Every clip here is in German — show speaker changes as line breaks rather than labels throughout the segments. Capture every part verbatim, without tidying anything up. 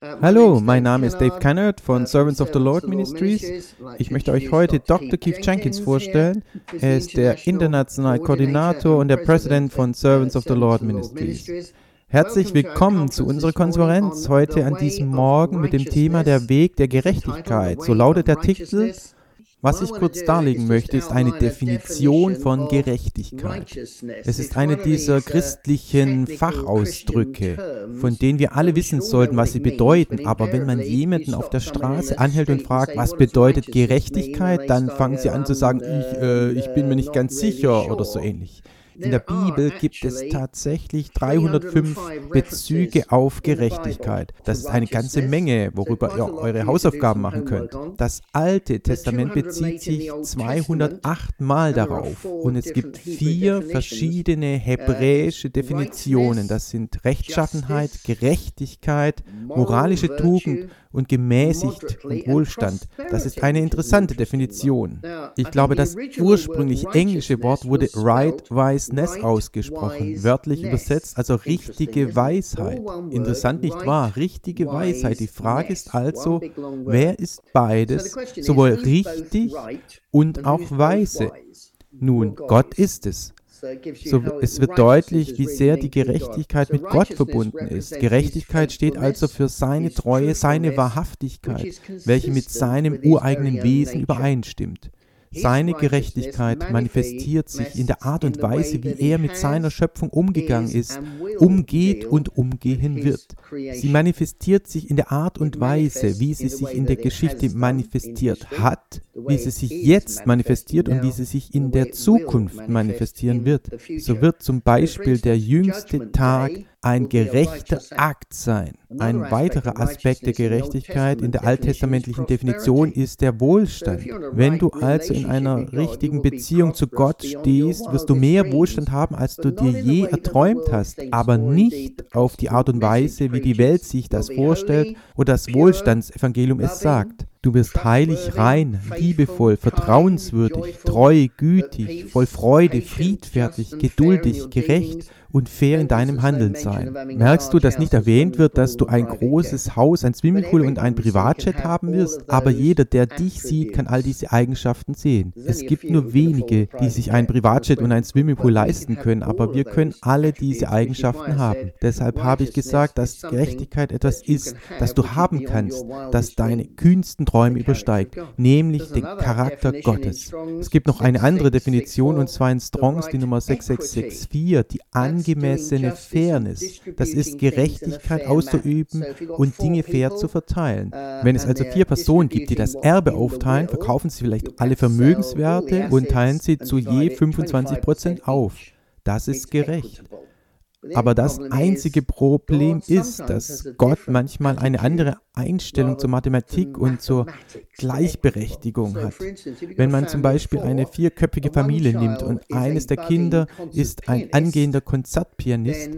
Hallo, mein Name ist Dave Kennard von Servants of the Lord Ministries. Ich möchte euch heute Doktor Keith Jenkins vorstellen. Er ist der internationale Koordinator und der Präsident von Servants of the Lord Ministries. Herzlich willkommen zu unserer Konferenz heute an diesem Morgen mit dem Thema der Weg der Gerechtigkeit. So lautet der Titel. Was ich kurz darlegen möchte, ist eine Definition von Gerechtigkeit. Es ist eine dieser christlichen Fachausdrücke, von denen wir alle wissen sollten, was sie bedeuten. Aber wenn man jemanden auf der Straße anhält und fragt, was bedeutet Gerechtigkeit, dann fangen sie an zu sagen, ich, äh, ich bin mir nicht ganz sicher oder so ähnlich. In der Bibel gibt es tatsächlich dreihundertfünf Bezüge auf Gerechtigkeit. Das ist eine ganze Menge, worüber ihr eure Hausaufgaben machen könnt. Das Alte Testament bezieht sich zweihundertacht Mal darauf und es gibt vier verschiedene hebräische Definitionen. Das sind Rechtschaffenheit, Gerechtigkeit, moralische Tugend und gemäßigt und Wohlstand. Das ist eine interessante Definition. Ich glaube, das ursprünglich englische Wort wurde righteousness ausgesprochen, wörtlich übersetzt, also richtige Weisheit. Interessant, nicht wahr? Richtige Weisheit. Die Frage ist also, wer ist beides, sowohl richtig und auch weise? Nun, Gott ist es. So, es wird deutlich, wie sehr die Gerechtigkeit mit Gott verbunden ist. Gerechtigkeit steht also für seine Treue, seine Wahrhaftigkeit, welche mit seinem ureigenen Wesen übereinstimmt. Seine Gerechtigkeit manifestiert sich in der Art und Weise, wie er mit seiner Schöpfung umgegangen ist, umgeht und umgehen wird. Sie manifestiert sich in der Art und Weise, wie sie sich in der Geschichte manifestiert hat, wie sie sich jetzt manifestiert und wie sie sich in der Zukunft manifestieren wird. So wird zum Beispiel der jüngste Tag ein gerechter Akt sein. Ein weiterer Aspekt der Gerechtigkeit in der alttestamentlichen Definition ist der Wohlstand. Wenn du also in einer richtigen Beziehung zu Gott stehst, wirst du mehr Wohlstand haben, als du dir je erträumt hast, aber nicht auf die Art und Weise, wie die Welt sich das vorstellt oder das Wohlstandsevangelium es sagt. Du wirst heilig, rein, liebevoll, vertrauenswürdig, treu, gütig, voll Freude, friedfertig, geduldig, gerecht und fair in deinem Handeln sein. Merkst du, dass nicht erwähnt wird, dass du ein großes Haus, ein Swimmingpool und ein Privatjet haben wirst? Aber jeder, der dich sieht, kann all diese Eigenschaften sehen. Es gibt nur wenige, die sich ein Privatjet und ein Swimmingpool leisten können, aber wir können alle diese Eigenschaften haben. Deshalb habe ich gesagt, dass Gerechtigkeit etwas ist, das du haben kannst, das deine kühnsten Träume übersteigt, nämlich den Charakter Gottes. Es gibt noch eine andere Definition, und zwar in Strongs, die Nummer sechs sechs sechs vier, die angemessene Fairness. Das ist Gerechtigkeit auszuüben und Dinge fair zu verteilen. Wenn es also vier Personen gibt, die das Erbe aufteilen, verkaufen sie vielleicht alle Vermögenswerte und teilen sie zu je fünfundzwanzig Prozent auf. Das ist gerecht. Aber das einzige Problem ist, dass Gott manchmal eine andere Einstellung zur Mathematik und zur Gleichberechtigung hat. Wenn man zum Beispiel eine vierköpfige Familie nimmt und eines der Kinder ist ein angehender Konzertpianist,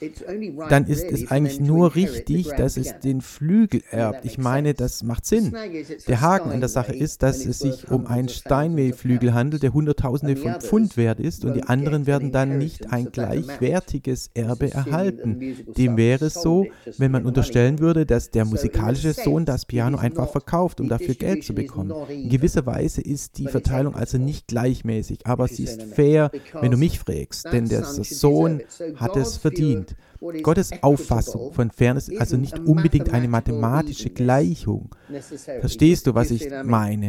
dann ist es eigentlich nur richtig, dass es den Flügel erbt. Ich meine, das macht Sinn. Der Haken an der Sache ist, dass es sich um einen Steinway-Flügel handelt, der Hunderttausende von Pfund wert ist, und die anderen werden dann nicht ein gleichwertiges Erbe erhalten. Dem wäre es so, wenn man unterstellen würde, dass der musikalische Sohn das Piano einfach verkauft, um dafür Geld zu bekommen. In gewisser Weise ist die Verteilung also nicht gleichmäßig, aber sie ist fair, wenn du mich fragst, denn der Sohn hat es verdient. Gottes Auffassung von Fairness ist also nicht unbedingt eine mathematische Gleichung. Verstehst du, was ich meine?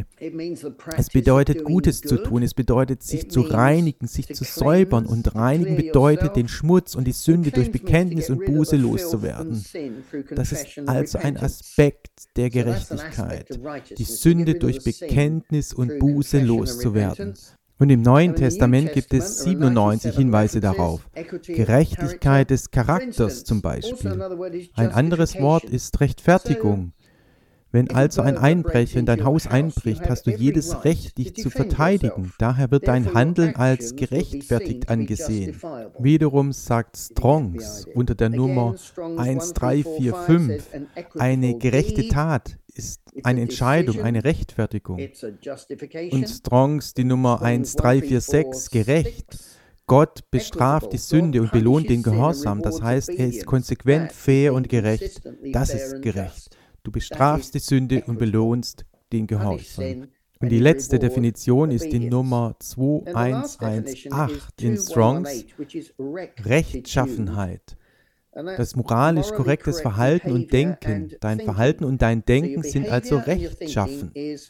Es bedeutet, Gutes zu tun, es bedeutet, sich zu reinigen, sich zu säubern, und reinigen bedeutet, den Schmutz und die Sünde durch Bekenntnis und Buße loszuwerden. Das ist also ein Aspekt der Gerechtigkeit, die Sünde durch Bekenntnis und Buße loszuwerden. Und im Neuen Testament gibt es siebenundneunzig Hinweise darauf. Gerechtigkeit des Charakters zum Beispiel. Ein anderes Wort ist Rechtfertigung. Wenn also ein Einbrecher in dein Haus einbricht, hast du jedes Recht, dich zu verteidigen. Daher wird dein Handeln als gerechtfertigt angesehen. Wiederum sagt Strongs unter der Nummer eins drei vier fünf, eine gerechte Tat ist eine Entscheidung, eine Rechtfertigung. Und Strongs die Nummer eins drei vier sechs, gerecht, Gott bestraft die Sünde und belohnt den Gehorsam. Das heißt, er ist konsequent, fair und gerecht. Das ist gerecht. Du bestrafst die Sünde und belohnst den Gehorsam. Und die letzte Definition ist die Nummer zweitausendzehn in Strongs, Rechtschaffenheit. Das moralisch korrektes Verhalten und Denken. Dein Verhalten und dein Denken sind also rechtschaffen.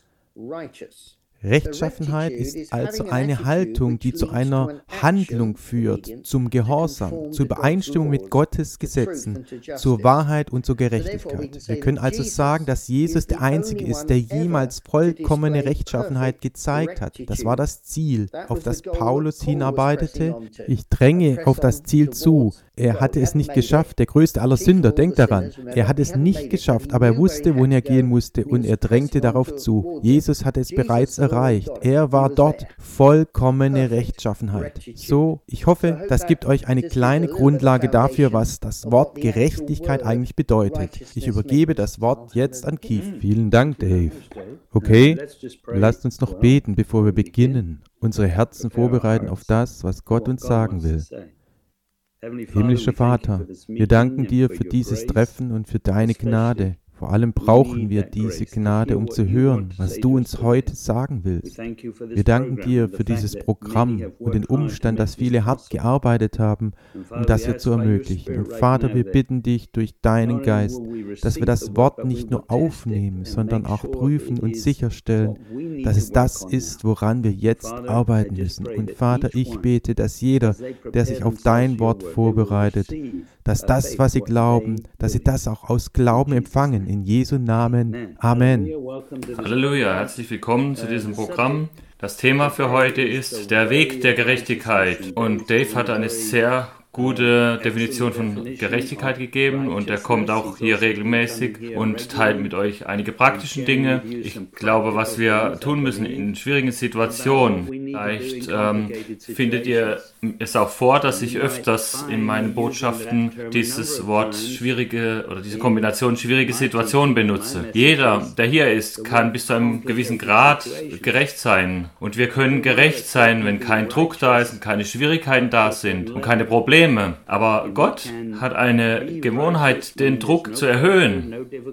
Rechtschaffenheit ist also eine Haltung, die zu einer Handlung führt, zum Gehorsam, zur Übereinstimmung mit Gottes Gesetzen, zur Wahrheit und zur Gerechtigkeit. Wir können also sagen, dass Jesus der Einzige ist, der jemals vollkommene Rechtschaffenheit gezeigt hat. Das war das Ziel, auf das Paulus hinarbeitete. Ich dränge auf das Ziel zu. Er hatte es nicht geschafft, der größte aller Sünder, denkt daran. Er hat es nicht geschafft, aber er wusste, wohin er gehen musste und er drängte darauf zu. Jesus hatte es bereits erreicht. Er war dort vollkommene Rechtschaffenheit. So, ich hoffe, das gibt euch eine kleine Grundlage dafür, was das Wort Gerechtigkeit eigentlich bedeutet. Ich übergebe das Wort jetzt an Keith. Vielen Dank, Dave. Okay, lasst uns noch beten, bevor wir beginnen, unsere Herzen vorbereiten auf das, was Gott uns sagen will. Himmlischer Vater, wir danken dir für dieses Treffen und für deine Gnade. Vor allem brauchen wir diese Gnade, um zu hören, was du uns heute sagen willst. Wir danken dir für dieses Programm und den Umstand, dass viele hart gearbeitet haben, um das hier zu ermöglichen. Und Vater, wir bitten dich durch deinen Geist, dass wir das Wort nicht nur aufnehmen, sondern auch prüfen und sicherstellen, dass es das ist, woran wir jetzt arbeiten müssen. Und Vater, ich bete, dass jeder, der sich auf dein Wort vorbereitet, dass das, was sie glauben, dass sie das auch aus Glauben empfangen. In Jesu Namen. Amen.
Halleluja, herzlich willkommen zu diesem Programm. Das Thema für heute ist der Weg der Gerechtigkeit. Und Dave hatte eine sehr gute Definition von Gerechtigkeit gegeben und er kommt auch hier regelmäßig und teilt mit euch einige praktische Dinge. Ich glaube, was wir tun müssen in schwierigen Situationen. Vielleicht ähm, findet ihr es auch vor, dass ich öfters in meinen Botschaften dieses Wort schwierige oder diese Kombination schwierige Situationen benutze. Jeder, der hier ist, kann bis zu einem gewissen Grad gerecht sein. Und wir können gerecht sein, wenn kein Druck da ist und keine Schwierigkeiten da sind und keine Probleme. Aber Gott hat eine Gewohnheit, den Druck zu erhöhen.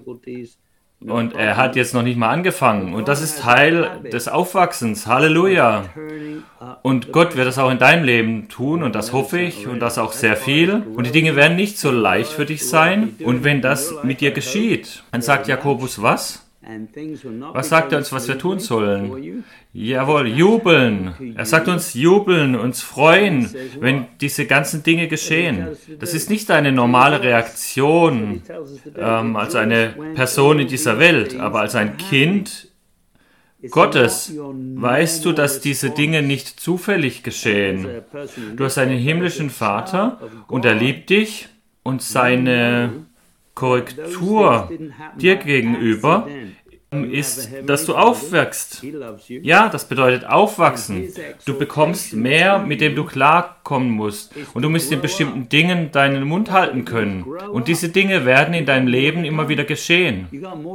Und er hat jetzt noch nicht mal angefangen. Und das ist Teil des Aufwachsens. Halleluja. Und Gott wird das auch in deinem Leben tun. Und das hoffe ich. Und das auch sehr viel. Und die Dinge werden nicht so leicht für dich sein. Und wenn das mit dir geschieht, dann sagt Jakobus was? Was sagt er uns, was wir tun sollen? Jawohl, jubeln. Er sagt uns jubeln, uns freuen, wenn diese ganzen Dinge geschehen. Das ist nicht eine normale Reaktion ähm, als eine Person in dieser Welt, aber als ein Kind Gottes weißt du, dass diese Dinge nicht zufällig geschehen. Du hast einen himmlischen Vater und er liebt dich und seine Korrektur dir gegenüber ist, dass du aufwächst. Ja, das bedeutet aufwachsen. Du bekommst mehr, mit dem du klarkommen musst. Und du musst in bestimmten Dingen deinen Mund halten können. Und diese Dinge werden in deinem Leben immer wieder geschehen.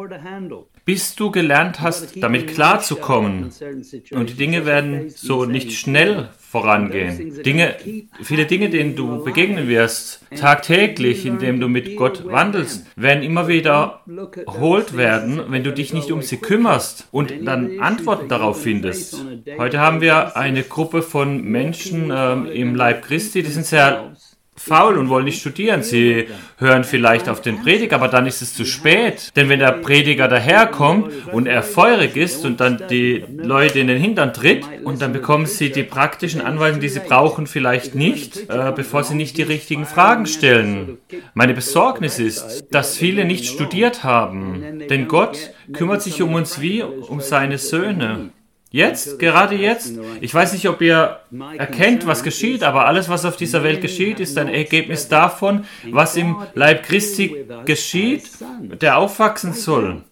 Bis du gelernt hast, damit klarzukommen. Und die Dinge werden so nicht schnell vorangehen. Dinge, viele Dinge, denen du begegnen wirst, tagtäglich, indem du mit Gott wandelst, werden immer wieder erholt werden, wenn du dich nicht um sie kümmerst und dann Antworten darauf findest. Heute haben wir eine Gruppe von Menschen ähm, im Leib Christi, die sind sehr faul und wollen nicht studieren. Sie hören vielleicht auf den Prediger, aber dann ist es zu spät. Denn wenn der Prediger daherkommt und er feurig ist und dann die Leute in den Hintern tritt und dann bekommen sie die praktischen Anweisungen, die sie brauchen, vielleicht nicht, äh, bevor sie nicht die richtigen Fragen stellen. Meine Besorgnis ist, dass viele nicht studiert haben. Denn Gott kümmert sich um uns wie um seine Söhne. Jetzt, gerade jetzt. Ich weiß nicht, ob ihr erkennt, was geschieht, aber alles, was auf dieser Welt geschieht, ist ein Ergebnis davon, was im Leib Christi geschieht, der aufwachsen soll.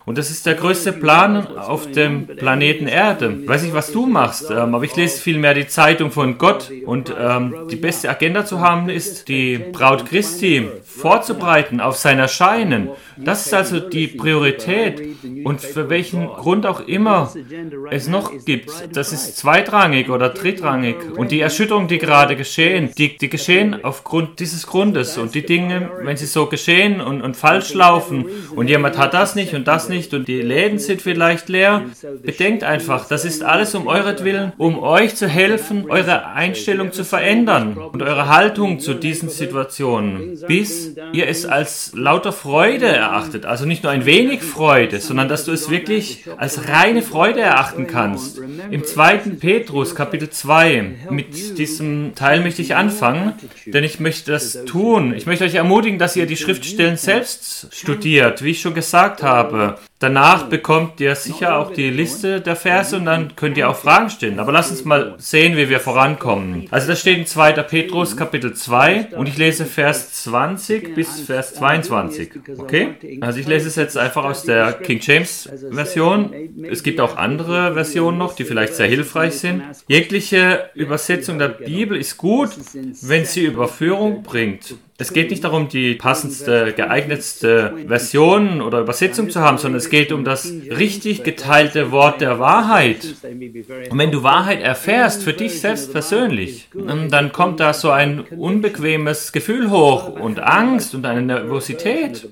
Und das ist der größte Plan auf dem Planeten Erde. Ich weiß nicht, was du machst, ähm, aber ich lese vielmehr die Zeitung von Gott. Und ähm, die beste Agenda zu haben ist, die Braut Christi vorzubereiten auf sein Erscheinen. Das ist also die Priorität. Und für welchen Grund auch immer es noch gibt, das ist zweitrangig oder drittrangig. Und die Erschütterungen, die gerade geschehen, die, die geschehen aufgrund dieses Grundes. Und die Dinge, wenn sie so geschehen und, und falsch laufen und jemand hat das nicht und das nicht und die Läden sind vielleicht leer, bedenkt einfach, das ist alles um euretwillen, um euch zu helfen, eure Einstellung zu verändern und eure Haltung zu diesen Situationen, bis ihr es als lauter Freude erachtet. Also nicht nur ein wenig Freude, sondern dass du es wirklich als reine Freude erachten kannst. Im zweiten Petrus, Kapitel zwei, mit diesem Teil möchte ich anfangen, denn ich möchte das tun. Ich möchte euch ermutigen, dass ihr die Schriftstellen selbst studiert, wie ich schon gesagt habe. Danach bekommt ihr sicher auch die Liste der Verse und dann könnt ihr auch Fragen stellen. Aber lasst uns mal sehen, wie wir vorankommen. Also das steht in zweiter Petrus Kapitel zwei und ich lese Vers zwanzig bis Vers zweiundzwanzig. Okay? Also ich lese es jetzt einfach aus der King James Version. Es gibt auch andere Versionen noch, die vielleicht sehr hilfreich sind. Jegliche Übersetzung der Bibel ist gut, wenn sie Überführung bringt. Es geht nicht darum, die passendste, geeignetste Version oder Übersetzung zu haben, sondern es geht um das richtig geteilte Wort der Wahrheit. Und wenn du Wahrheit erfährst, für dich selbst persönlich, dann kommt da so ein unbequemes Gefühl hoch und Angst und eine Nervosität.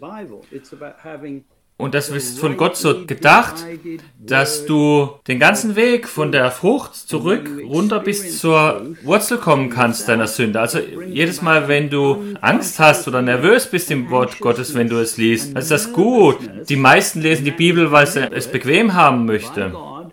Und das ist von Gott so gedacht, dass du den ganzen Weg von der Frucht zurück runter bis zur Wurzel kommen kannst deiner Sünde. Also jedes Mal, wenn du Angst hast oder nervös bist im Wort Gottes, wenn du es liest, dann ist das gut. Die meisten lesen die Bibel, weil sie es bequem haben möchten.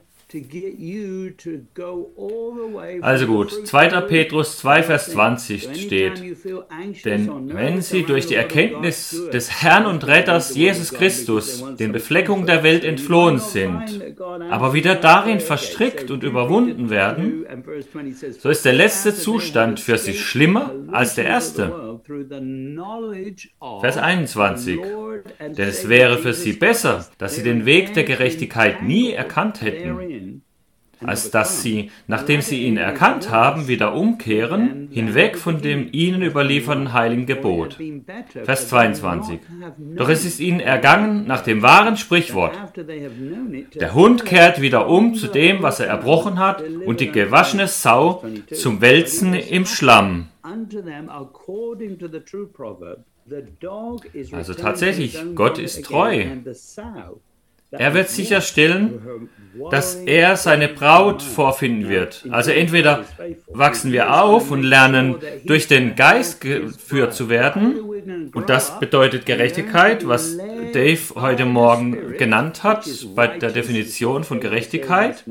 Also gut, zweiter Petrus zwei, Vers zwanzig steht, denn wenn sie durch die Erkenntnis des Herrn und Retters Jesus Christus den Befleckungen der Welt entflohen sind, aber wieder darin verstrickt und überwunden werden, so ist der letzte Zustand für sie schlimmer als der erste. Vers einundzwanzig, denn es wäre für sie besser, dass sie den Weg der Gerechtigkeit nie erkannt hätten, als dass sie, nachdem sie ihn erkannt haben, wieder umkehren, hinweg von dem ihnen überlieferten heiligen Gebot. Vers zweiundzwanzig. Doch es ist ihnen ergangen nach dem wahren Sprichwort. Der Hund kehrt wieder um zu dem, was er erbrochen hat, und die gewaschene Sau zum Wälzen im Schlamm. Also tatsächlich, Gott ist treu. Er wird sicherstellen, dass er seine Braut vorfinden wird. Also entweder wachsen wir auf und lernen, durch den Geist geführt zu werden, und das bedeutet Gerechtigkeit, was Dave heute Morgen genannt hat, bei der Definition von Gerechtigkeit.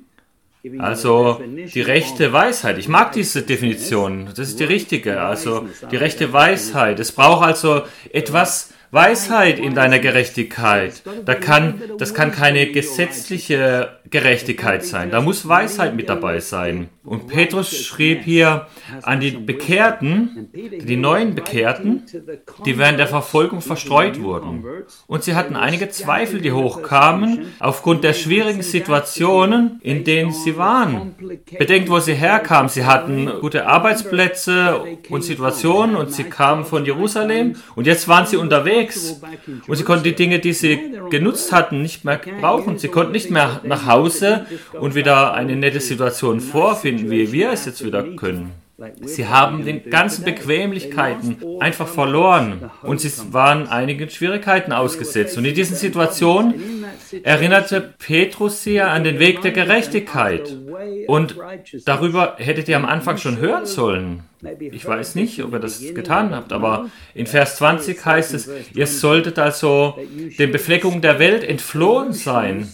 Also die rechte Weisheit. Ich mag diese Definition. Das ist die richtige. Also die rechte Weisheit. Es braucht also etwas Weisheit in deiner Gerechtigkeit. Da kann, das kann keine gesetzliche Gerechtigkeit sein. Da muss Weisheit mit dabei sein. Und Petrus schrieb hier an die Bekehrten, die neuen Bekehrten, die während der Verfolgung verstreut wurden. Und sie hatten einige Zweifel, die hochkamen, aufgrund der schwierigen Situationen, in denen sie waren. Bedenkt, wo sie herkamen. Sie hatten gute Arbeitsplätze und Situationen und sie kamen von Jerusalem und jetzt waren sie unterwegs. Und sie konnten die Dinge, die sie genutzt hatten, nicht mehr brauchen. Sie konnten nicht mehr nach Hause und wieder eine nette Situation vorfinden, wie wir es jetzt wieder können. Sie haben den ganzen Bequemlichkeiten einfach verloren und sie waren einigen Schwierigkeiten ausgesetzt. Und in diesen Situationen erinnerte Petrus sie an den Weg der Gerechtigkeit. Und darüber hättet ihr am Anfang schon hören sollen. Ich weiß nicht, ob ihr das getan habt, aber in Vers zwanzig heißt es, ihr solltet also den Befleckungen der Welt entflohen sein.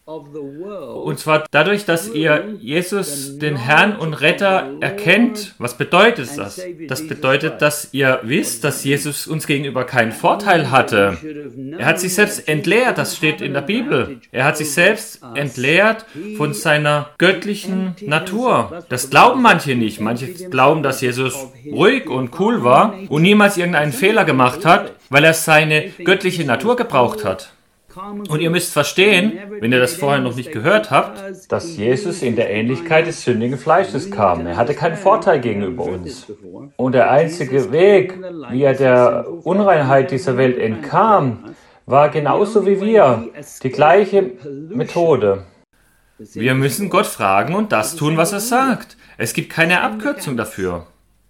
Und zwar dadurch, dass ihr Jesus, den Herrn und Retter, erkennt. Was bedeutet das? Das bedeutet, dass ihr wisst, dass Jesus uns gegenüber keinen Vorteil hatte. Er hat sich selbst entleert, das steht in der Bibel. Er hat sich selbst entleert von seiner göttlichen Natur. Das glauben manche nicht. Manche glauben, dass Jesus ruhig und cool war und niemals irgendeinen Fehler gemacht hat, weil er seine göttliche Natur gebraucht hat. Und ihr müsst verstehen, wenn ihr das vorher noch nicht gehört habt, dass Jesus in der Ähnlichkeit des sündigen Fleisches kam. Er hatte keinen Vorteil gegenüber uns. Und der einzige Weg, wie er der Unreinheit dieser Welt entkam, war genauso wie wir, die gleiche Methode. Wir müssen Gott fragen und das tun, was er sagt. Es gibt keine Abkürzung dafür.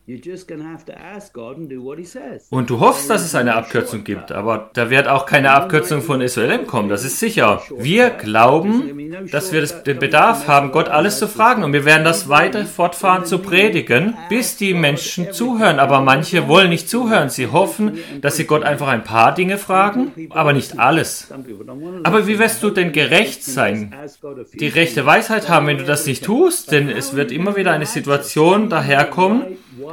Und du hoffst, dass es eine Abkürzung gibt, aber da wird auch keine Abkürzung von S O L M kommen, das ist sicher. Wir glauben, dass wir das, den Bedarf haben, Gott alles zu fragen und wir werden das weiter fortfahren zu predigen, bis die Menschen zuhören. Aber manche wollen nicht zuhören, sie hoffen, dass sie Gott einfach ein paar Dinge fragen, aber nicht alles. Aber wie wirst du denn gerecht sein, die rechte Weisheit haben, wenn du das nicht tust? Denn es wird immer wieder eine Situation daherkommen,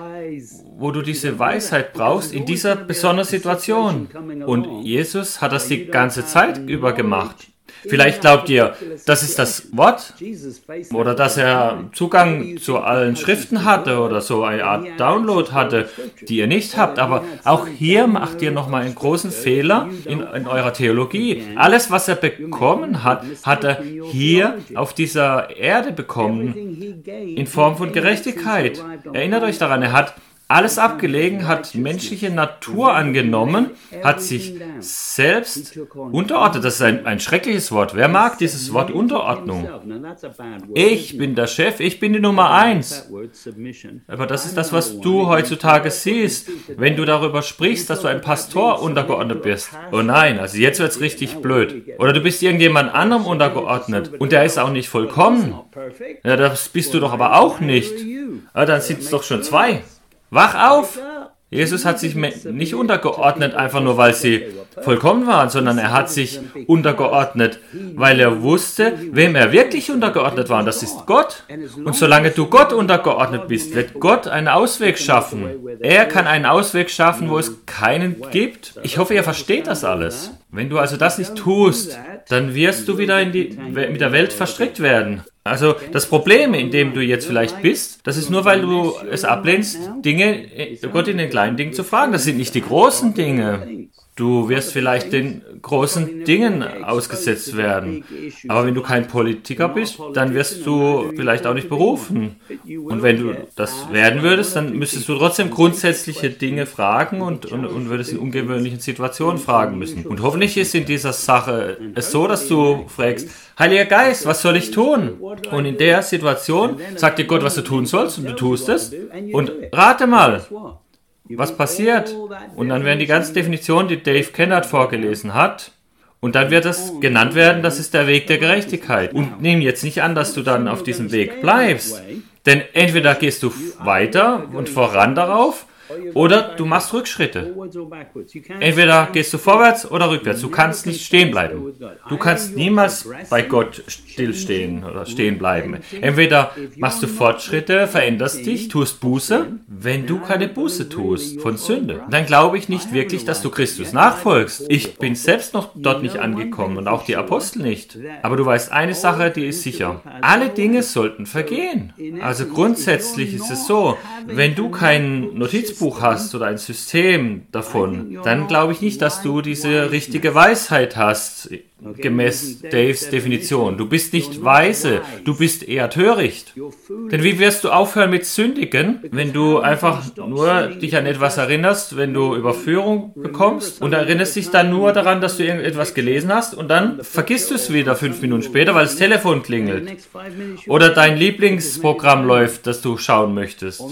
wo du diese Weisheit brauchst in dieser besonderen Situation. Und Jesus hat das die ganze Zeit über gemacht. Vielleicht glaubt ihr, das ist das Wort oder dass er Zugang zu allen Schriften hatte oder so eine Art Download hatte, die ihr nicht habt. Aber auch hier macht ihr nochmal einen großen Fehler in, in eurer Theologie. Alles, was er bekommen hat, hat er hier auf dieser Erde bekommen in Form von Gerechtigkeit. Erinnert euch daran, er hat alles abgelegen, hat menschliche Natur angenommen, hat sich selbst unterordnet. Das ist ein, ein schreckliches Wort. Wer mag dieses Wort Unterordnung? Ich bin der Chef, ich bin die Nummer eins. Aber das ist das, was du heutzutage siehst, wenn du darüber sprichst, dass du ein Pastor untergeordnet bist. Oh nein, also jetzt wird es richtig blöd. Oder du bist irgendjemand anderem untergeordnet und der ist auch nicht vollkommen. Ja, das bist du doch aber auch nicht. Ja, dann sind es doch schon zwei. Wach auf! Jesus hat sich nicht untergeordnet, einfach nur, weil sie vollkommen waren, sondern er hat sich untergeordnet, weil er wusste, wem er wirklich untergeordnet war. Und das ist Gott. Und solange du Gott untergeordnet bist, wird Gott einen Ausweg schaffen. Er kann einen Ausweg schaffen, wo es keinen gibt. Ich hoffe, ihr versteht das alles. Wenn du also das nicht tust, dann wirst du wieder in die, mit der Welt verstrickt werden. Also das Problem, in dem du jetzt vielleicht bist, das ist nur, weil du es ablehnst, Dinge, Gott in den kleinen Dingen zu fragen. Das sind nicht die großen Dinge. Du wirst vielleicht den großen Dingen ausgesetzt werden. Aber wenn du kein Politiker bist, dann wirst du vielleicht auch nicht berufen. Und wenn du das werden würdest, dann müsstest du trotzdem grundsätzliche Dinge fragen und, und, und würdest in ungewöhnlichen Situationen fragen müssen. Und hoffentlich ist in dieser Sache es so, dass du fragst, Heiliger Geist, was soll ich tun? Und in der Situation sagt dir Gott, was du tun sollst und du tust es. Und rate mal, was passiert? Und dann werden die ganzen Definitionen, die Dave Kennard vorgelesen hat, und dann wird das genannt werden, das ist der Weg der Gerechtigkeit. Und nimm jetzt nicht an, dass du dann auf diesem Weg bleibst. Denn entweder gehst du weiter und voran darauf, oder du machst Rückschritte. Entweder gehst du vorwärts oder rückwärts. Du kannst nicht stehen bleiben. Du kannst niemals bei Gott stillstehen oder stehen bleiben. Entweder machst du Fortschritte, veränderst dich, tust Buße. Wenn du keine Buße tust von Sünde, dann glaube ich nicht wirklich, dass du Christus nachfolgst. Ich bin selbst noch dort nicht angekommen und auch die Apostel nicht. Aber du weißt eine Sache, die ist sicher. Alle Dinge sollten vergehen. Also grundsätzlich ist es so, wenn du kein Notizbuch hast oder ein System davon, dann glaube ich nicht, dass du diese richtige Weisheit hast, gemäß Daves Definition. Du bist nicht weise, du bist eher töricht. Denn wie wirst du aufhören mit Sündigen, wenn du einfach nur dich an etwas erinnerst, wenn du Überführung bekommst und erinnerst dich dann nur daran, dass du irgendetwas gelesen hast und dann vergisst du es wieder fünf Minuten später, weil das Telefon klingelt oder dein Lieblingsprogramm läuft, das du schauen möchtest.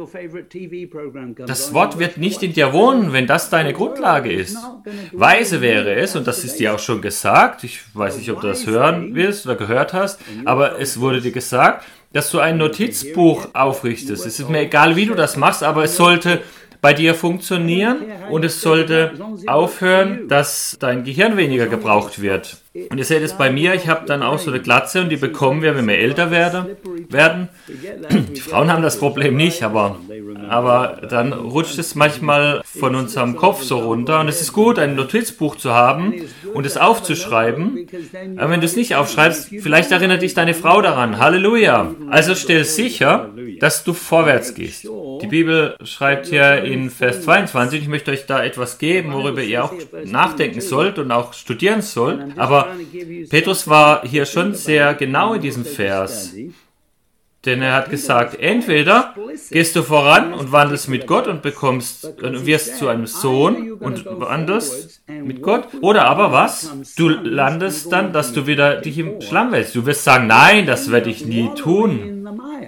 Das Wort wird nicht in dir wohnen, wenn das deine Grundlage ist. Weise wäre es, und das ist dir auch schon gesagt, ich weiß nicht, ob du das hören willst oder gehört hast, aber es wurde dir gesagt, dass du ein Notizbuch aufrichtest. Es ist mir egal, wie du das machst, aber es sollte bei dir funktionieren und es sollte aufhören, dass dein Gehirn weniger gebraucht wird. Und ihr seht es bei mir, ich habe dann auch so eine Glatze und die bekommen wir, wenn wir älter werde, werden. Die Frauen haben das Problem nicht, aber, aber dann rutscht es manchmal von unserem Kopf so runter. Und es ist gut, ein Notizbuch zu haben und es aufzuschreiben. Aber wenn du es nicht aufschreibst, vielleicht erinnert dich deine Frau daran. Halleluja! Also stell sicher, dass du vorwärts gehst. Die Bibel schreibt hier in Vers zweiundzwanzig, ich möchte euch da etwas geben, worüber ihr auch nachdenken sollt und auch studieren sollt. Aber Petrus war hier schon sehr genau in diesem Vers, denn er hat gesagt, entweder gehst du voran und wandelst mit Gott und bekommst und wirst zu einem Sohn und wandelst mit Gott, oder aber was? Du landest dann, dass du wieder dich im Schlamm wälzt. Du wirst sagen, nein, das werde ich nie tun.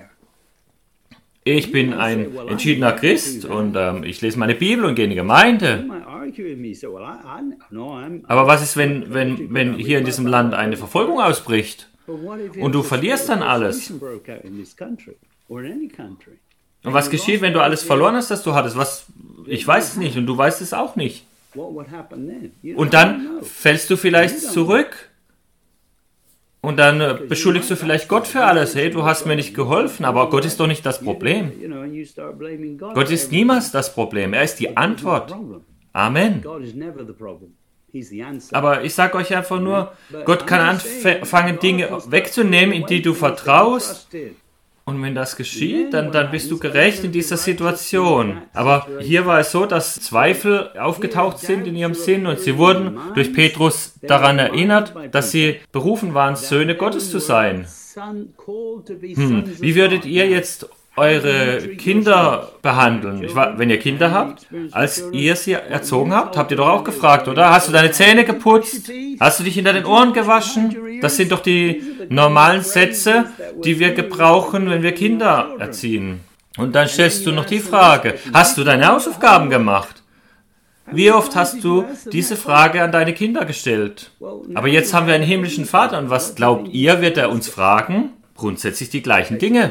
Ich bin ein entschiedener Christ und ähm, ich lese meine Bibel und gehe in die Gemeinde. Aber was ist, wenn, wenn, wenn hier in diesem Land eine Verfolgung ausbricht und du verlierst dann alles? Und was geschieht, wenn du alles verloren hast, das du hattest? Was? Ich weiß es nicht und du weißt es auch nicht. Und dann fällst du vielleicht zurück. Und dann äh, beschuldigst du vielleicht Gott für alles. Hey, du hast mir nicht geholfen, aber Gott ist doch nicht das Problem. Gott ist niemals das Problem. Er ist die Antwort. Amen. Aber ich sage euch einfach nur, Gott kann anfangen, Dinge wegzunehmen, in die du vertraust. Und wenn das geschieht, dann, dann bist du gerecht in dieser Situation. Aber hier war es so, dass Zweifel aufgetaucht sind in ihrem Sinn und sie wurden durch Petrus daran erinnert, dass sie berufen waren, Söhne Gottes zu sein. Hm. Wie würdet ihr jetzt eure Kinder behandeln? Ich war, wenn ihr Kinder habt, als ihr sie erzogen habt, habt ihr doch auch gefragt, oder? Hast du deine Zähne geputzt? Hast du dich hinter den Ohren gewaschen? Das sind doch die normalen Sätze, die wir gebrauchen, wenn wir Kinder erziehen. Und dann stellst du noch die Frage, hast du deine Hausaufgaben gemacht? Wie oft hast du diese Frage an deine Kinder gestellt? Aber jetzt haben wir einen himmlischen Vater und was glaubt ihr, wird er uns fragen? Grundsätzlich die gleichen Dinge.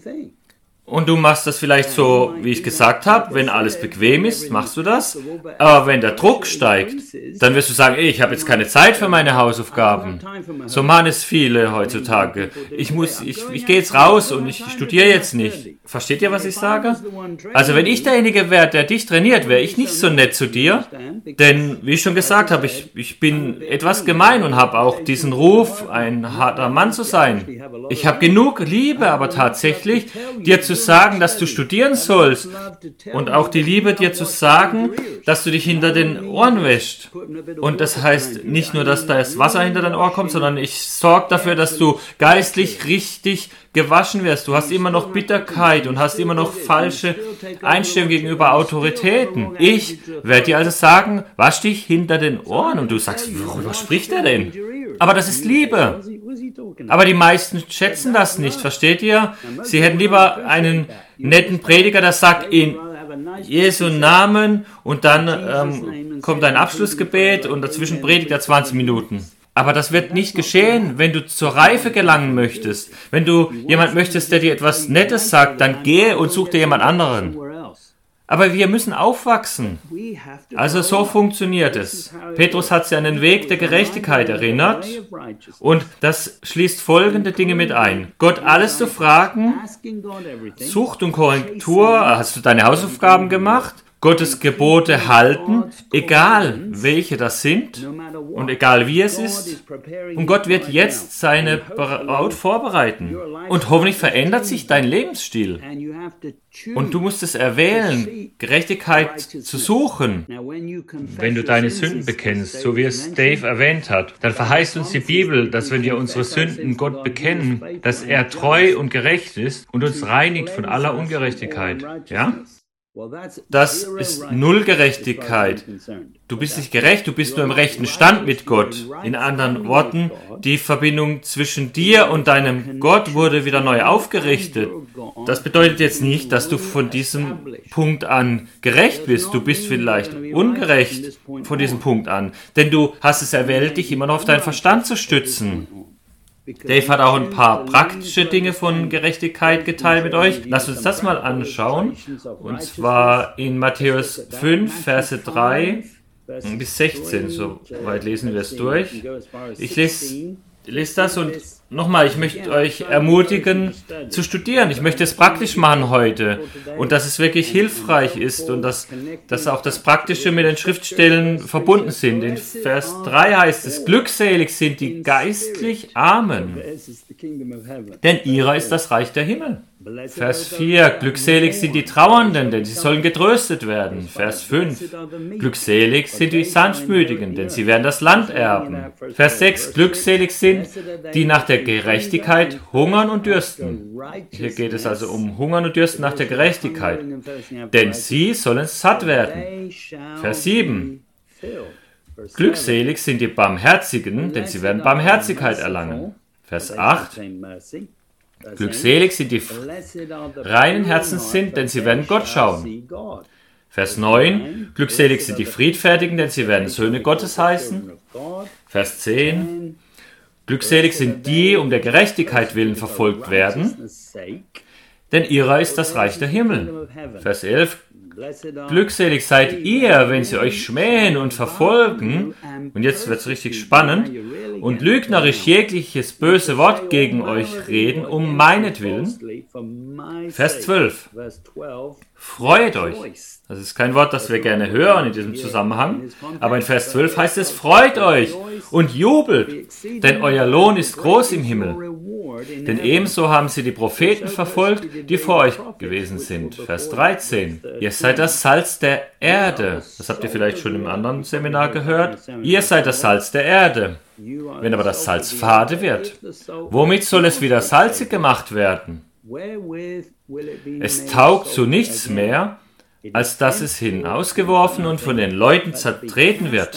Und du machst das vielleicht so, wie ich gesagt habe, wenn alles bequem ist, machst du das. Aber wenn der Druck steigt, dann wirst du sagen, ey, ich habe jetzt keine Zeit für meine Hausaufgaben. So machen es viele heutzutage. Ich muss, ich, ich gehe jetzt raus und ich studiere jetzt nicht. Versteht ihr, was ich sage? Also wenn ich derjenige wäre, der dich trainiert, wäre ich nicht so nett zu dir. Denn, wie ich schon gesagt habe, ich, ich bin etwas gemein und habe auch diesen Ruf, ein harter Mann zu sein. Ich habe genug Liebe, aber tatsächlich dir zu sagen, dass du studieren sollst und auch die Liebe dir zu sagen, dass du dich hinter den Ohren wäschst. Und das heißt nicht nur, dass da das Wasser hinter dein Ohr kommt, sondern ich sorge dafür, dass du geistlich richtig gewaschen wirst. Du hast immer noch Bitterkeit und hast immer noch falsche Einstellung gegenüber Autoritäten. Ich werde dir also sagen, wasch dich hinter den Ohren. Und du sagst, worüber spricht er denn? Aber das ist Liebe. Aber die meisten schätzen das nicht, versteht ihr? Sie hätten lieber einen netten Prediger, der sagt in Jesu Namen und dann ähm, kommt ein Abschlussgebet und dazwischen predigt er zwanzig Minuten. Aber das wird nicht geschehen, wenn du zur Reife gelangen möchtest. Wenn du jemand möchtest, der dir etwas Nettes sagt, dann gehe und such dir jemand anderen. Aber wir müssen aufwachsen. Also so funktioniert es. Petrus hat sie an den Weg der Gerechtigkeit erinnert und das schließt folgende Dinge mit ein. Gott alles zu fragen, Zucht und Korrektur, hast du deine Hausaufgaben gemacht? Gottes Gebote halten, egal welche das sind und egal wie es ist. Und Gott wird jetzt seine Braut vorbereiten. Und hoffentlich verändert sich dein Lebensstil. Und du musst es erwählen, Gerechtigkeit zu suchen. Wenn du deine Sünden bekennst, so wie es Dave erwähnt hat, dann verheißt uns die Bibel, dass wenn wir unsere Sünden Gott bekennen, dass er treu und gerecht ist und uns reinigt von aller Ungerechtigkeit. Ja? Das ist Nullgerechtigkeit. Du bist nicht gerecht, du bist nur im rechten Stand mit Gott. In anderen Worten, die Verbindung zwischen dir und deinem Gott wurde wieder neu aufgerichtet. Das bedeutet jetzt nicht, dass du von diesem Punkt an gerecht bist. Du bist vielleicht ungerecht von diesem Punkt an. Denn du hast es erwählt, dich immer noch auf deinen Verstand zu stützen. Dave hat auch ein paar praktische Dinge von Gerechtigkeit geteilt mit euch. Lasst uns das mal anschauen. Und zwar in Matthäus fünf, Verse drei bis sechzehn, so weit lesen wir es durch. Ich lese, lese das und nochmal, ich möchte euch ermutigen zu studieren. Ich möchte es praktisch machen heute und dass es wirklich hilfreich ist und dass, dass auch das Praktische mit den Schriftstellen verbunden sind. In Vers drei heißt es, glückselig sind die geistlich Armen, denn ihrer ist das Reich der Himmel. Vers vier, glückselig sind die Trauernden, denn sie sollen getröstet werden. Vers fünf, glückselig sind die Sanftmütigen, denn sie werden das Land erben. Vers sechs, glückselig sind die nach der Gerechtigkeit hungern und dürsten. Hier geht es also um Hungern und Dürsten nach der Gerechtigkeit, denn sie sollen satt werden. Vers sieben, glückselig sind die Barmherzigen, denn sie werden Barmherzigkeit erlangen. Vers acht, glückselig sind die reinen Herzens sind, denn sie werden Gott schauen. Vers neun, glückselig sind die Friedfertigen, denn sie werden Söhne Gottes heißen. Vers zehn, glückselig sind die, um der Gerechtigkeit willen verfolgt werden, denn ihrer ist das Reich der Himmel. Vers elf, glückselig seid ihr, wenn sie euch schmähen und verfolgen, und jetzt wird es richtig spannend, und lügnerisch jegliches böse Wort gegen euch reden, um meinetwillen. Vers zwölf, freut euch. Das ist kein Wort, das wir gerne hören in diesem Zusammenhang, aber in Vers zwölf heißt es, freut euch und jubelt, denn euer Lohn ist groß im Himmel. Denn ebenso haben sie die Propheten verfolgt, die vor euch gewesen sind. Vers dreizehn. Ihr seid das Salz der Erde. Das habt ihr vielleicht schon im anderen Seminar gehört. Ihr seid das Salz der Erde. Wenn aber das Salz fade wird, womit soll es wieder salzig gemacht werden? Es taugt zu nichts mehr, als dass es hinausgeworfen und von den Leuten zertreten wird.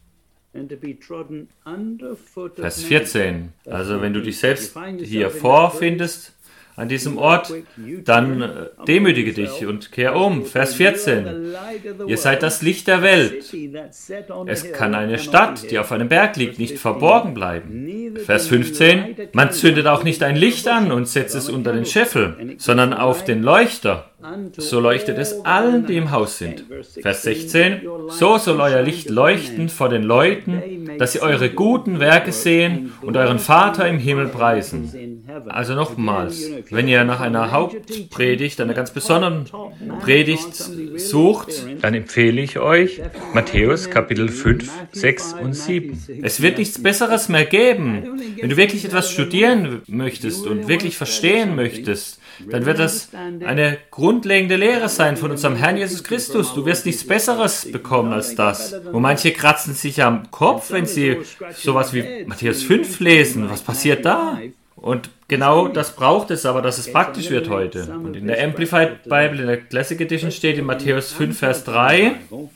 Vers vierzehn. Also wenn du dich selbst hier vorfindest, an diesem Ort, dann äh, demütige dich und kehr um. Vers vierzehn. Ihr seid das Licht der Welt. Es kann eine Stadt, die auf einem Berg liegt, nicht verborgen bleiben. Vers fünfzehn. Man zündet auch nicht ein Licht an und setzt es unter den Scheffel, sondern auf den Leuchter. So leuchtet es allen, die im Haus sind. Vers sechzehn. So soll euer Licht leuchten vor den Leuten, dass sie eure guten Werke sehen und euren Vater im Himmel preisen. Also nochmals, wenn ihr nach einer Hauptpredigt, einer ganz besonderen Predigt sucht, dann empfehle ich euch Matthäus Kapitel fünf, sechs und sieben. Es wird nichts Besseres mehr geben. Wenn du wirklich etwas studieren möchtest und wirklich verstehen möchtest, dann wird das eine grundlegende Lehre sein von unserem Herrn Jesus Christus. Du wirst nichts Besseres bekommen als das. Und manche kratzen sich am Kopf, wenn sie sowas wie Matthäus fünf lesen. Was passiert da? Und genau das braucht es aber, dass es praktisch wird heute. Und in der Amplified Bible, in der Classic Edition steht in Matthäus fünf, Vers drei,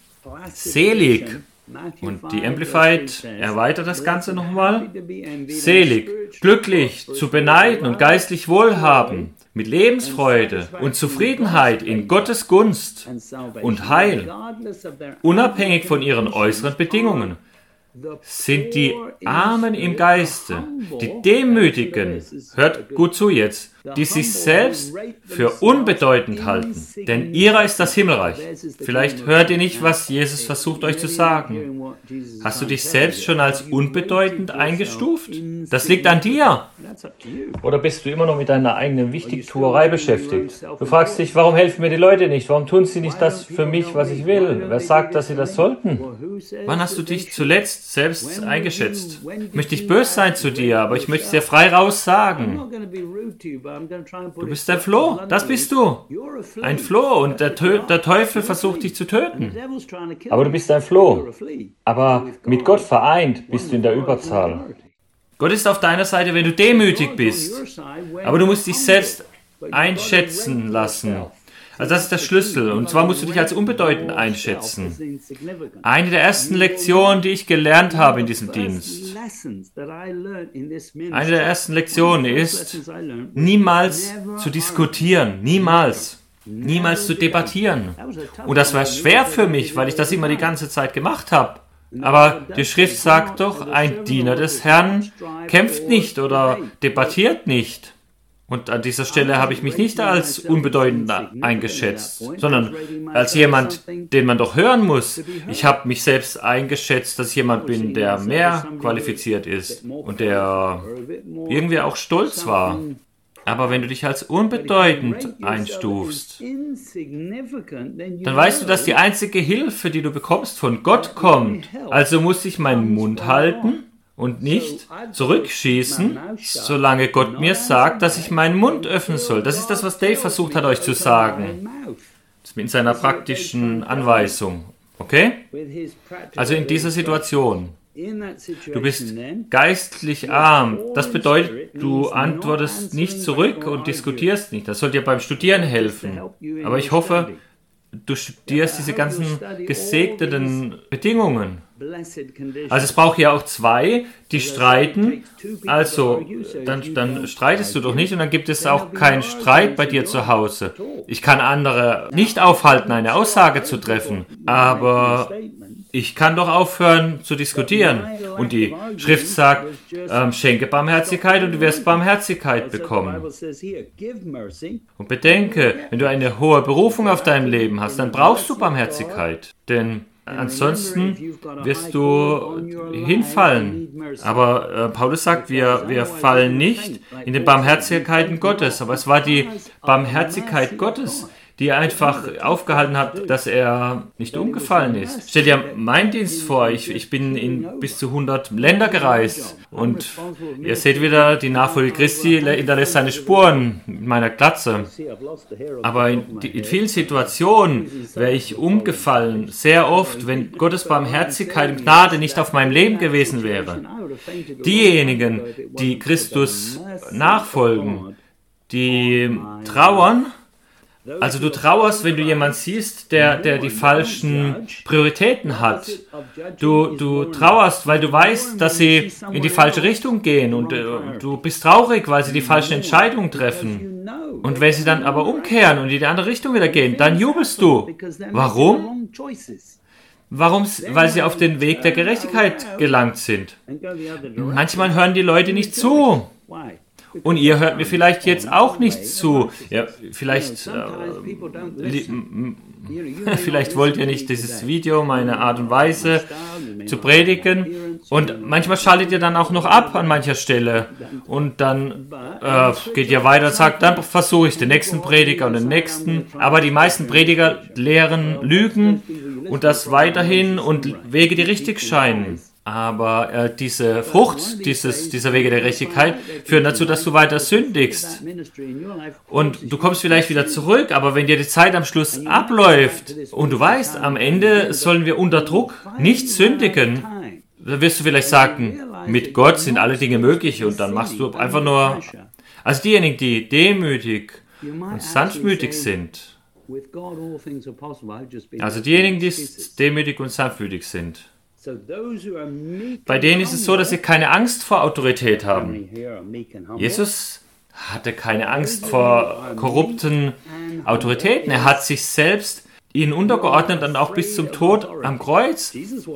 selig. Und die Amplified erweitert das Ganze nochmal. Selig, glücklich, zu beneiden und geistlich wohlhaben, mit Lebensfreude und Zufriedenheit in Gottes Gunst und Heil, unabhängig von ihren äußeren Bedingungen, sind die Armen im Geiste, die Demütigen, hört gut zu jetzt, die sich selbst für unbedeutend halten, denn ihrer ist das Himmelreich. Vielleicht hört ihr nicht, was Jesus versucht euch zu sagen. Hast du dich selbst schon als unbedeutend eingestuft? Das liegt an dir. Oder bist du immer noch mit deiner eigenen Wichtigtuerei beschäftigt? Du fragst dich, warum helfen mir die Leute nicht? Warum tun sie nicht das für mich, was ich will? Wer sagt, dass sie das sollten? Wann hast du dich zuletzt selbst eingeschätzt? Möchte ich böse sein zu dir, aber ich möchte es dir frei raus sagen. Du bist ein Floh, das bist du. Ein Floh und der, Tö- der Teufel versucht dich zu töten. Aber du bist ein Floh. Aber mit Gott vereint bist du in der Überzahl. Gott ist auf deiner Seite, wenn du demütig bist. Aber du musst dich selbst einschätzen lassen. Also das ist der Schlüssel. Und zwar musst du dich als unbedeutend einschätzen. Eine der ersten Lektionen, die ich gelernt habe in diesem Dienst, eine der ersten Lektionen ist, niemals zu diskutieren. Niemals. Niemals zu debattieren. Und das war schwer für mich, weil ich das immer die ganze Zeit gemacht habe. Aber die Schrift sagt doch, ein Diener des Herrn kämpft nicht oder debattiert nicht. Und an dieser Stelle habe ich mich nicht als unbedeutend eingeschätzt, sondern als jemand, den man doch hören muss. Ich habe mich selbst eingeschätzt, dass ich jemand bin, der mehr qualifiziert ist und der irgendwie auch stolz war. Aber wenn du dich als unbedeutend einstufst, dann weißt du, dass die einzige Hilfe, die du bekommst, von Gott kommt. Also muss ich meinen Mund halten und nicht zurückschießen, solange Gott mir sagt, dass ich meinen Mund öffnen soll. Das ist das, was Dave versucht hat, euch zu sagen. Das ist in seiner praktischen Anweisung. Okay? Also in dieser Situation. Du bist geistlich arm. Das bedeutet, du antwortest nicht zurück und diskutierst nicht. Das soll dir beim Studieren helfen. Aber ich hoffe, du studierst diese ganzen gesegneten Bedingungen. Also es braucht ja auch zwei, die streiten. Also dann, dann streitest du doch nicht und dann gibt es auch keinen Streit bei dir zu Hause. Ich kann andere nicht aufhalten, eine Aussage zu treffen, aber ich kann doch aufhören zu diskutieren. Und die Schrift sagt, ähm, schenke Barmherzigkeit und du wirst Barmherzigkeit bekommen. Und bedenke, wenn du eine hohe Berufung auf deinem Leben hast, dann brauchst du Barmherzigkeit. Denn ansonsten wirst du hinfallen. Aber äh, Paulus sagt, wir, wir fallen nicht in den Barmherzigkeiten Gottes. Aber es war die Barmherzigkeit Gottes, die einfach aufgehalten hat, dass er nicht umgefallen ist. Stell dir meinen Dienst vor, ich, ich bin in bis zu hundert Länder gereist und ihr seht wieder, die Nachfolge Christi hinterlässt seine Spuren mit meiner Glatze. Aber in, in vielen Situationen wäre ich umgefallen, sehr oft, wenn Gottes Barmherzigkeit und Gnade nicht auf meinem Leben gewesen wäre. Diejenigen, die Christus nachfolgen, die trauern. Also du trauerst, wenn du jemanden siehst, der, der die falschen Prioritäten hat. Du, du trauerst, weil du weißt, dass sie in die falsche Richtung gehen und äh, du bist traurig, weil sie die falschen Entscheidungen treffen. Und wenn sie dann aber umkehren und in die andere Richtung wieder gehen, dann jubelst du. Warum? Warum? Weil sie auf den Weg der Gerechtigkeit gelangt sind. Manchmal hören die Leute nicht zu. Und ihr hört mir vielleicht jetzt auch nicht zu. Ja, vielleicht, äh, li- vielleicht wollt ihr nicht dieses Video, meine Art und Weise zu predigen. Und manchmal schaltet ihr dann auch noch ab an mancher Stelle. Und dann äh, geht ihr weiter und sagt, dann versuche ich den nächsten Prediger und den nächsten. Aber die meisten Prediger lehren Lügen und das weiterhin und Wege, die richtig scheinen. Aber äh, diese Frucht dieses, dieser Wege der Gerechtigkeit führen dazu, dass du weiter sündigst. Und du kommst vielleicht wieder zurück, aber wenn dir die Zeit am Schluss abläuft und du weißt, am Ende sollen wir unter Druck nicht sündigen, dann wirst du vielleicht sagen, mit Gott sind alle Dinge möglich und dann machst du einfach nur... Also diejenigen, die demütig und sanftmütig sind, also diejenigen, die demütig und sanftmütig sind, bei denen ist es so, dass sie keine Angst vor Autorität haben. Jesus hatte keine Angst vor korrupten Autoritäten. Er hat sich selbst ihnen untergeordnet und auch bis zum Tod am Kreuz.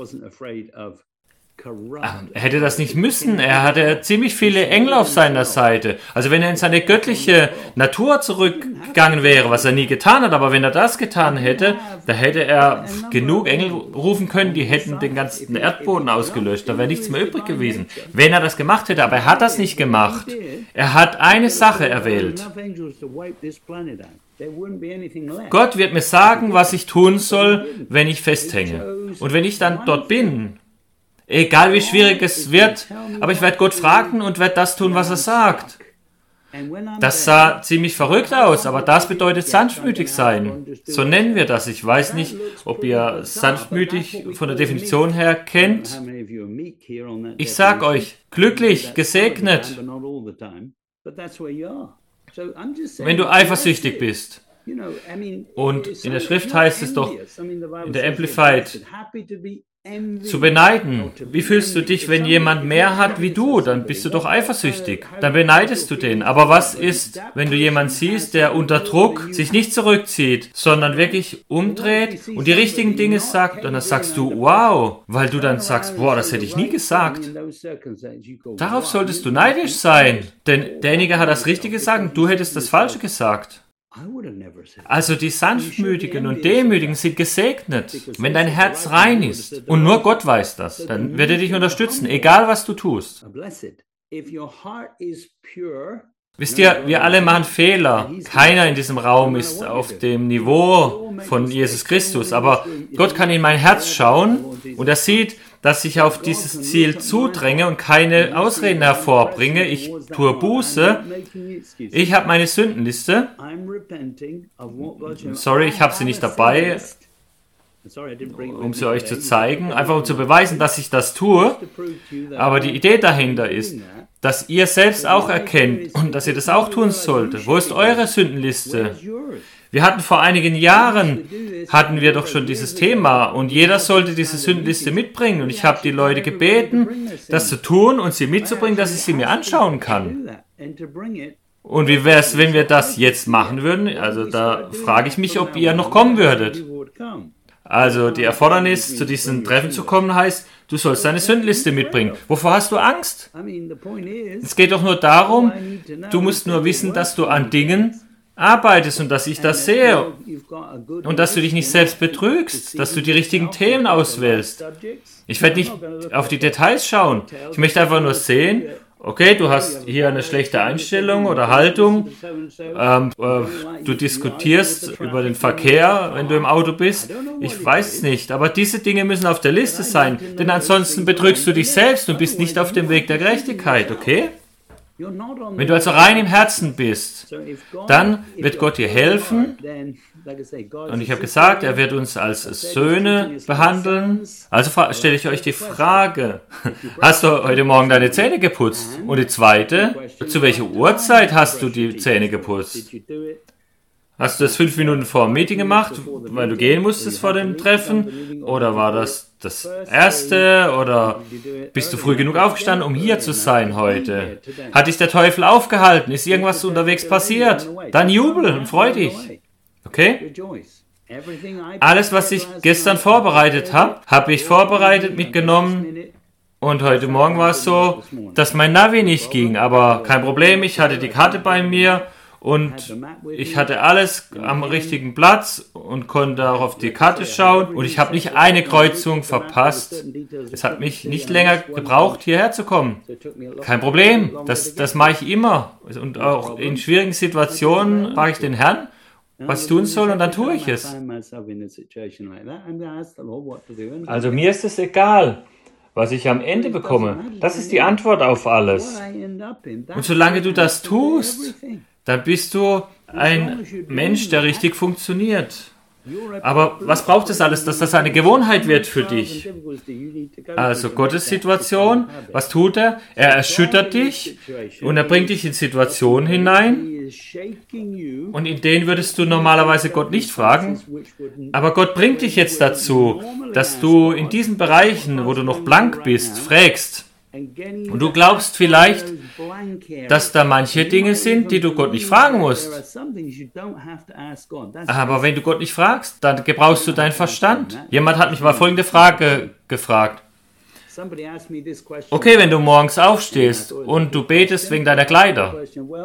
Er hätte das nicht müssen. Er hatte ziemlich viele Engel auf seiner Seite. Also wenn er in seine göttliche Natur zurückgegangen wäre, was er nie getan hat, aber wenn er das getan hätte, da hätte er genug Engel rufen können, die hätten den ganzen Erdboden ausgelöscht. Da wäre nichts mehr übrig gewesen. Wenn er das gemacht hätte, aber er hat das nicht gemacht. Er hat eine Sache erwählt. Gott wird mir sagen, was ich tun soll, wenn ich festhänge. Und wenn ich dann dort bin, egal wie schwierig es wird, aber ich werde Gott fragen und werde das tun, was er sagt. Das sah ziemlich verrückt aus, aber das bedeutet sanftmütig sein. So nennen wir das. Ich weiß nicht, ob ihr sanftmütig von der Definition her kennt. Ich sag euch, glücklich, gesegnet, wenn du eifersüchtig bist. Und in der Schrift heißt es doch, in der Amplified, zu beneiden. Wie fühlst du dich, wenn jemand mehr hat wie du? Dann bist du doch eifersüchtig. Dann beneidest du den. Aber was ist, wenn du jemanden siehst, der unter Druck sich nicht zurückzieht, sondern wirklich umdreht und die richtigen Dinge sagt? Und dann sagst du, wow, weil du dann sagst, boah, das hätte ich nie gesagt. Darauf solltest du neidisch sein. Denn derjenige hat das Richtige gesagt und du hättest das Falsche gesagt. Also die Sanftmütigen und Demütigen sind gesegnet, wenn dein Herz rein ist. Und nur Gott weiß das. Dann wird er dich unterstützen, egal was du tust. Wisst ihr, wir alle machen Fehler. Keiner in diesem Raum ist auf dem Niveau von Jesus Christus. Aber Gott kann in mein Herz schauen und er sieht, dass ich auf dieses Ziel zudränge und keine Ausreden hervorbringe. Ich tue Buße. Ich habe meine Sündenliste. Sorry, ich habe sie nicht dabei, um sie euch zu zeigen. Einfach um zu beweisen, dass ich das tue. Aber die Idee dahinter ist, dass ihr selbst auch erkennt und dass ihr das auch tun solltet. Wo ist eure Sündenliste? Wir hatten vor einigen Jahren, hatten wir doch schon dieses Thema und jeder sollte diese Sündenliste mitbringen. Und ich habe die Leute gebeten, das zu tun und sie mitzubringen, dass ich sie mir anschauen kann. Und wie wäre es, wenn wir das jetzt machen würden? Also da frage ich mich, ob ihr noch kommen würdet. Also die Erfordernis, zu diesem Treffen zu kommen, heißt, du sollst deine Sündenliste mitbringen. Wovor hast du Angst? Es geht doch nur darum, du musst nur wissen, dass du an Dingen arbeitest und dass ich das sehe und dass du dich nicht selbst betrügst, dass du die richtigen Themen auswählst. Ich werde nicht auf die Details schauen. Ich möchte einfach nur sehen, okay, du hast hier eine schlechte Einstellung oder Haltung, ähm, äh, du diskutierst über den Verkehr, wenn du im Auto bist. Ich weiß es nicht, aber diese Dinge müssen auf der Liste sein, denn ansonsten betrügst du dich selbst und bist nicht auf dem Weg der Gerechtigkeit, okay? Wenn du also rein im Herzen bist, dann wird Gott dir helfen. Und ich habe gesagt, er wird uns als Söhne behandeln. Also stelle ich euch die Frage, hast du heute Morgen deine Zähne geputzt? Und die zweite, zu welcher Uhrzeit hast du die Zähne geputzt? Hast du das fünf Minuten vor dem Meeting gemacht, weil du gehen musstest vor dem Treffen? Oder war das das erste? Oder bist du früh genug aufgestanden, um hier zu sein heute? Hat dich der Teufel aufgehalten? Ist irgendwas unterwegs passiert? Dann jubel und freu dich. Okay? Alles, was ich gestern vorbereitet habe, habe ich vorbereitet, mitgenommen. Und heute Morgen war es so, dass mein Navi nicht ging. Aber kein Problem, ich hatte die Karte bei mir. Und ich hatte alles am richtigen Platz und konnte auch auf die Karte schauen. Und ich habe nicht eine Kreuzung verpasst. Es hat mich nicht länger gebraucht, hierher zu kommen. Kein Problem, das, das mache ich immer. Und auch in schwierigen Situationen frage ich den Herrn, was ich tun soll, und dann tue ich es. Also mir ist es egal, was ich am Ende bekomme. Das ist die Antwort auf alles. Und solange du das tust, dann bist du ein Mensch, der richtig funktioniert. Aber was braucht es alles, dass das eine Gewohnheit wird für dich? Also Gottes Situation, was tut er? Er erschüttert dich und er bringt dich in Situationen hinein und in denen würdest du normalerweise Gott nicht fragen. Aber Gott bringt dich jetzt dazu, dass du in diesen Bereichen, wo du noch blank bist, fragst. Und du glaubst vielleicht, dass da manche Dinge sind, die du Gott nicht fragen musst. Aber wenn du Gott nicht fragst, dann gebrauchst du deinen Verstand. Jemand hat mich mal folgende Frage gefragt. Okay, wenn du morgens aufstehst und du betest wegen deiner Kleider,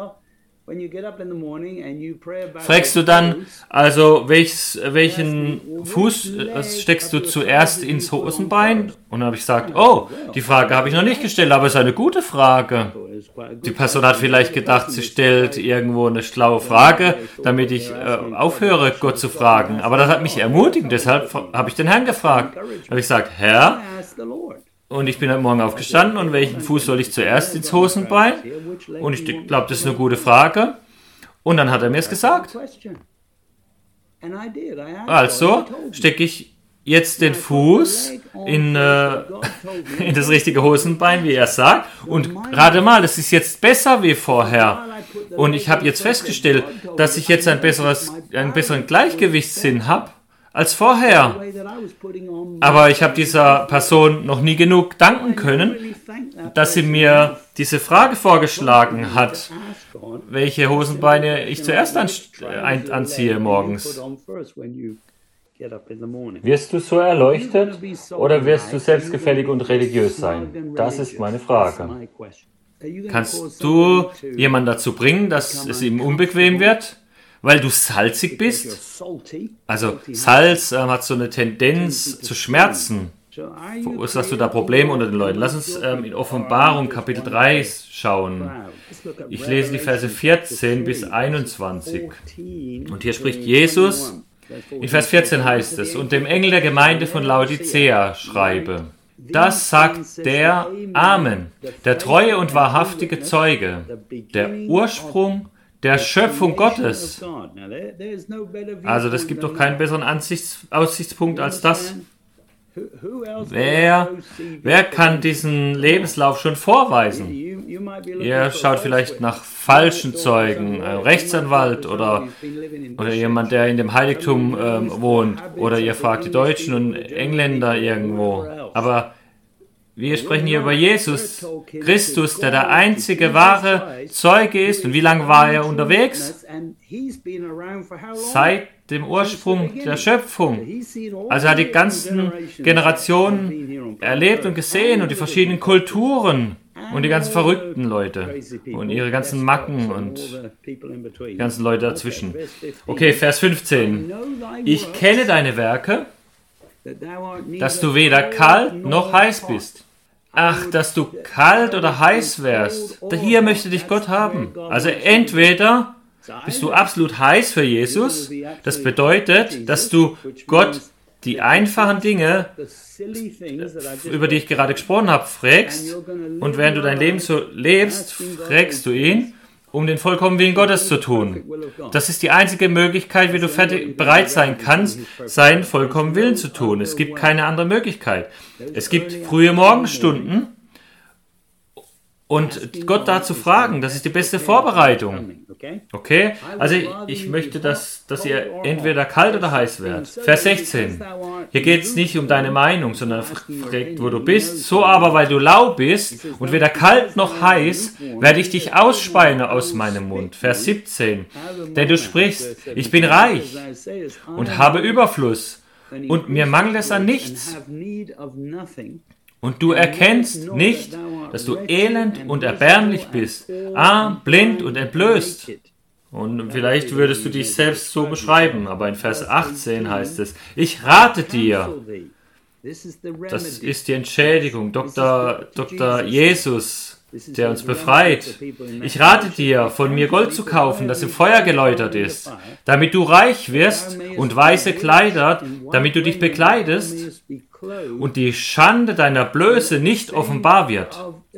fragst du dann, also welches, welchen Fuß steckst du zuerst ins Hosenbein? Und dann habe ich gesagt, oh, die Frage habe ich noch nicht gestellt, aber es ist eine gute Frage. Die Person hat vielleicht gedacht, sie stellt irgendwo eine schlaue Frage, damit ich äh, aufhöre, Gott zu fragen. Aber das hat mich ermutigt, deshalb habe ich den Herrn gefragt. Da habe ich gesagt, Herr, und ich bin heute Morgen aufgestanden und welchen Fuß soll ich zuerst ins Hosenbein? Und ich glaube, das ist eine gute Frage. Und dann hat er mir es gesagt. Also stecke ich jetzt den Fuß in, äh, in das richtige Hosenbein, wie er sagt. Und rate mal, es ist jetzt besser wie vorher. Und ich habe jetzt festgestellt, dass ich jetzt ein besseres, einen besseren Gleichgewichtssinn habe. als vorher. Aber ich habe dieser Person noch nie genug danken können, dass sie mir diese Frage vorgeschlagen hat, welche Hosenbeine ich zuerst an, ein, anziehe morgens. Wirst du so erleuchtet oder wirst du selbstgefällig und religiös sein? Das ist meine Frage. Kannst du jemanden dazu bringen, dass es ihm unbequem wird? Weil du salzig bist? Also Salz äh, hat so eine Tendenz zu schmerzen. Verursachst du da Probleme unter den Leuten? Lass uns ähm, in Offenbarung Kapitel drei schauen. Ich lese die Verse vierzehn bis einundzwanzig. Und hier spricht Jesus. In Vers vierzehn heißt es, und dem Engel der Gemeinde von Laodicea schreibe, das sagt der Amen, der treue und wahrhaftige Zeuge, der Ursprung der Schöpfung Gottes. Also das gibt doch keinen besseren Ansichts- Aussichtspunkt als das. Wer, wer kann diesen Lebenslauf schon vorweisen? Ihr schaut vielleicht nach falschen Zeugen, ein Rechtsanwalt oder, oder jemand, der in dem Heiligtum ähm, wohnt. Oder ihr fragt die Deutschen und Engländer irgendwo. Aber wir sprechen hier über Jesus Christus, der der einzige wahre Zeuge ist. Und wie lange war er unterwegs? Seit dem Ursprung der Schöpfung. Also er hat die ganzen Generationen erlebt und gesehen und die verschiedenen Kulturen und die ganzen verrückten Leute und ihre ganzen Macken und die ganzen Leute dazwischen. Okay, Vers fünfzehn. Ich kenne deine Werke, dass du weder kalt noch heiß bist. Ach, dass du kalt oder heiß wärst. Hier möchte dich Gott haben. Also entweder bist du absolut heiß für Jesus. Das bedeutet, dass du Gott die einfachen Dinge, über die ich gerade gesprochen habe, fragst. Und während du dein Leben so lebst, fragst du ihn, um den vollkommenen Willen Gottes zu tun. Das ist die einzige Möglichkeit, wie du fertig, bereit sein kannst, seinen vollkommenen Willen zu tun. Es gibt keine andere Möglichkeit. Es gibt frühe Morgenstunden und Gott da zu fragen, das ist die beste Vorbereitung. Okay? Also ich, ich möchte, dass, dass ihr entweder kalt oder heiß werdet. Vers sechzehn. Hier geht es nicht um deine Meinung, sondern fragt, wo du bist. So aber, weil du lau bist und weder kalt noch heiß, werde ich dich ausspeien aus meinem Mund. Vers siebzehn. Denn du sprichst, ich bin reich und habe Überfluss und mir mangelt es an nichts. Und du erkennst nicht, dass du elend und erbärmlich bist, arm, blind und entblößt. Und vielleicht würdest du dich selbst so beschreiben, aber in Vers achtzehn heißt es, ich rate dir. Das ist die Entschädigung, Doktor, Doktor Jesus, der uns befreit. Ich rate dir, von mir Gold zu kaufen, das im Feuer geläutert ist, damit du reich wirst und weiße Kleider, damit du dich bekleidest und die Schande deiner Blöße nicht offenbar wird.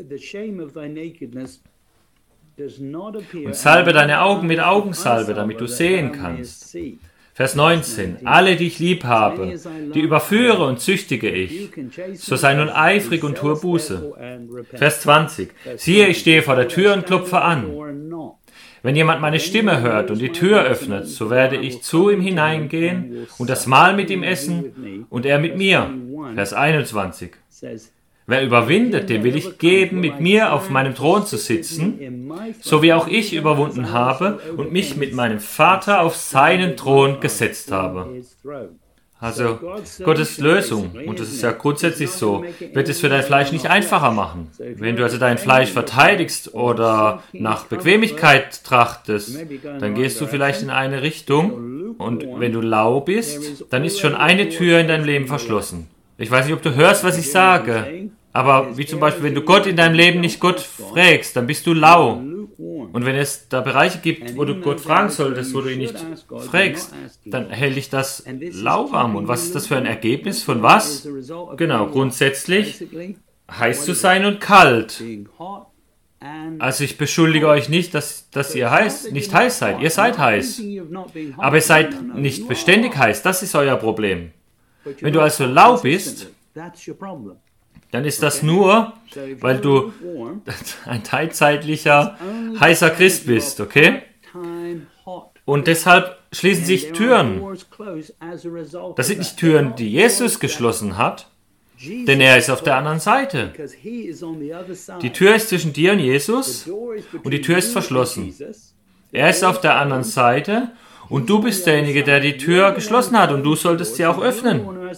Und salbe deine Augen mit Augensalbe, damit du sehen kannst. Vers neunzehn. Alle, die ich lieb habe, die überführe und züchtige ich. So sei nun eifrig und tue Buße. Vers zwanzig. Siehe, ich stehe vor der Tür und klopfe an. Wenn jemand meine Stimme hört und die Tür öffnet, so werde ich zu ihm hineingehen und das Mahl mit ihm essen und er mit mir. Vers einundzwanzig. Wer überwindet, dem will ich geben, mit mir auf meinem Thron zu sitzen, so wie auch ich überwunden habe und mich mit meinem Vater auf seinen Thron gesetzt habe. Also Gottes Lösung, und das ist ja grundsätzlich so, wird es für dein Fleisch nicht einfacher machen. Wenn du also dein Fleisch verteidigst oder nach Bequemlichkeit trachtest, dann gehst du vielleicht in eine Richtung und wenn du lau bist, dann ist schon eine Tür in deinem Leben verschlossen. Ich weiß nicht, ob du hörst, was ich sage, aber wie zum Beispiel, wenn du Gott in deinem Leben nicht Gott fragst, dann bist du lau. Und wenn es da Bereiche gibt, wo du Gott fragen solltest, wo du ihn nicht fragst, dann hält dich das lauwarm. Und was ist das für ein Ergebnis von was? Genau, grundsätzlich heiß zu sein und kalt. Also ich beschuldige euch nicht, dass, dass ihr heiß, nicht heiß seid. Ihr seid heiß. Aber ihr seid nicht beständig heiß. Das ist euer Problem. Wenn du also lau bist, dann ist das nur, weil du ein teilzeitlicher, heißer Christ bist, okay? Und deshalb schließen sich Türen. Das sind nicht Türen, die Jesus geschlossen hat, denn er ist auf der anderen Seite. Die Tür ist zwischen dir und Jesus und die Tür ist verschlossen. Er ist auf der anderen Seite und du bist derjenige, der die Tür geschlossen hat und du solltest sie auch öffnen.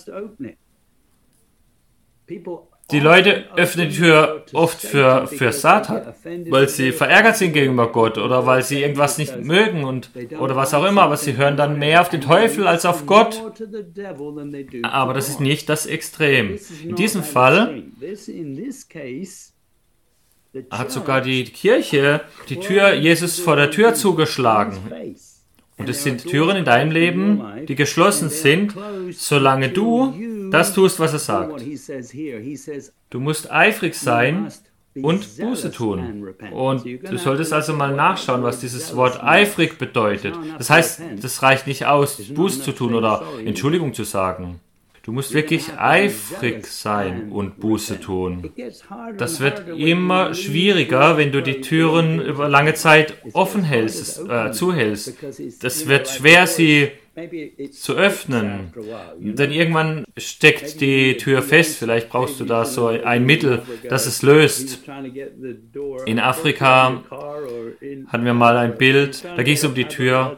Die Leute öffnen die Tür oft für, für Satan, weil sie verärgert sind gegenüber Gott oder weil sie irgendwas nicht mögen und, oder was auch immer, aber sie hören dann mehr auf den Teufel als auf Gott. Aber das ist nicht das Extrem. In diesem Fall hat sogar die Kirche die Tür Jesus vor der Tür zugeschlagen. Und es sind Türen in deinem Leben, die geschlossen sind, solange du das tust, was er sagt. Du musst eifrig sein und Buße tun. Und du solltest also mal nachschauen, was dieses Wort eifrig bedeutet. Das heißt, das reicht nicht aus, Buße zu tun oder Entschuldigung zu sagen. Du musst wirklich eifrig sein und Buße tun. Das wird immer schwieriger, wenn du die Türen über lange Zeit offen hältst, äh, zuhältst. Das wird schwer, sie zu öffnen. Denn irgendwann steckt die Tür fest. Vielleicht brauchst du da so ein Mittel, das es löst. In Afrika hatten wir mal ein Bild, da ging es um die Tür.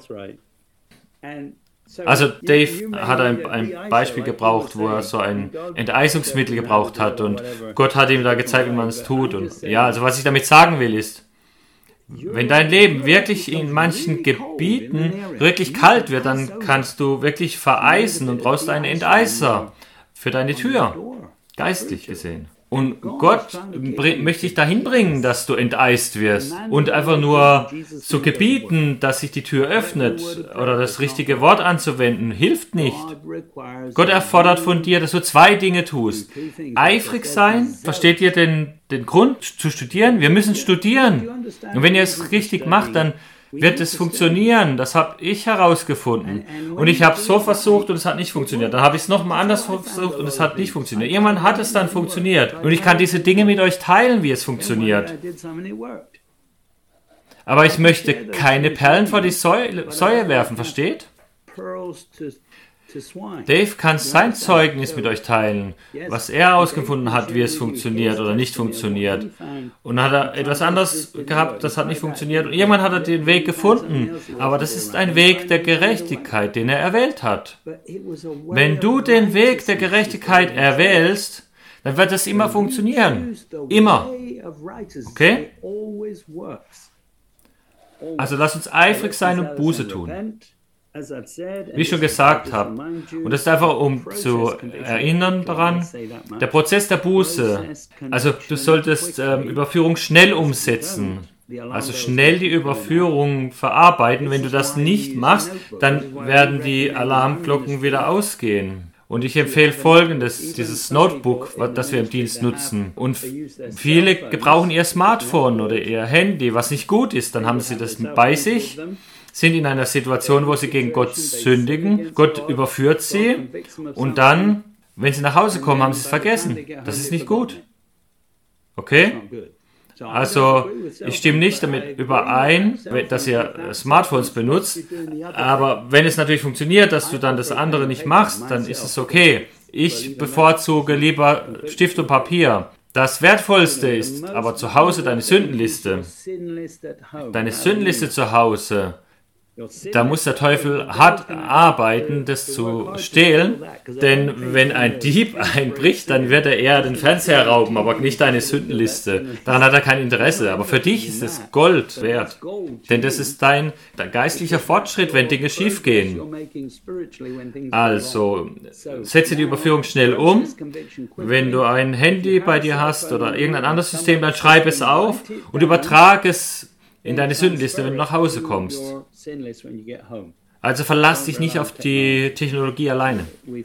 Also Dave hat ein, ein Beispiel gebraucht, wo er so ein Enteisungsmittel gebraucht hat und Gott hat ihm da gezeigt, wie man es tut. Und ja, also was ich damit sagen will ist, wenn dein Leben wirklich in manchen Gebieten wirklich kalt wird, dann kannst du wirklich vereisen und brauchst einen Enteiser für deine Tür, geistlich gesehen. Und Gott möchte dich dahin bringen, dass du enteist wirst. Und einfach nur zu gebieten, dass sich die Tür öffnet oder das richtige Wort anzuwenden, hilft nicht. Gott erfordert von dir, dass du zwei Dinge tust. Eifrig sein, versteht ihr den, den Grund zu studieren? Wir müssen studieren. Und wenn ihr es richtig macht, dann wird es funktionieren. Das habe ich herausgefunden. Und ich habe es so versucht und es hat nicht funktioniert. Dann habe ich es nochmal anders versucht und es hat nicht funktioniert. Irgendwann hat es dann funktioniert. Und ich kann diese Dinge mit euch teilen, wie es funktioniert. Aber ich möchte keine Perlen vor die Säue, Säue werfen, versteht? Dave kann sein Zeugnis mit euch teilen, was er herausgefunden hat, wie es funktioniert oder nicht funktioniert. Und dann hat er etwas anderes gehabt, das hat nicht funktioniert. Und irgendwann hat er den Weg gefunden. Aber das ist ein Weg der Gerechtigkeit, den er erwählt hat. Wenn du den Weg der Gerechtigkeit erwählst, dann wird das immer funktionieren. Immer. Okay? Also lass uns eifrig sein und Buße tun. Wie ich schon gesagt habe, und das ist einfach, um zu erinnern daran, der Prozess der Buße, also du solltest ähm, Überführung schnell umsetzen, also schnell die Überführung verarbeiten. Wenn du das nicht machst, dann werden die Alarmglocken wieder ausgehen. Und ich empfehle Folgendes, dieses Notebook, das wir im Dienst nutzen. Und viele gebrauchen ihr Smartphone oder ihr Handy, was nicht gut ist, dann haben sie das bei sich, sind in einer Situation, wo sie gegen Gott sündigen. Gott überführt sie und dann, wenn sie nach Hause kommen, haben sie es vergessen. Das ist nicht gut. Okay? Also, ich stimme nicht damit überein, dass ihr Smartphones benutzt, aber wenn es natürlich funktioniert, dass du dann das andere nicht machst, dann ist es okay. Ich bevorzuge lieber Stift und Papier. Das Wertvollste ist aber zu Hause deine Sündenliste. Deine Sündenliste zu Hause. Da muss der Teufel hart arbeiten, das zu stehlen, denn wenn ein Dieb einbricht, dann wird er eher den Fernseher rauben, aber nicht deine Sündenliste. Daran hat er kein Interesse, aber für dich ist es Gold wert, denn das ist dein, dein geistlicher Fortschritt, wenn Dinge schief gehen. Also, setze die Überführung schnell um. Wenn du ein Handy bei dir hast oder irgendein anderes System, dann schreib es auf und übertrage es in deine Sündenliste, wenn du nach Hause kommst. Also verlass dich nicht auf die Technologie alleine. Wir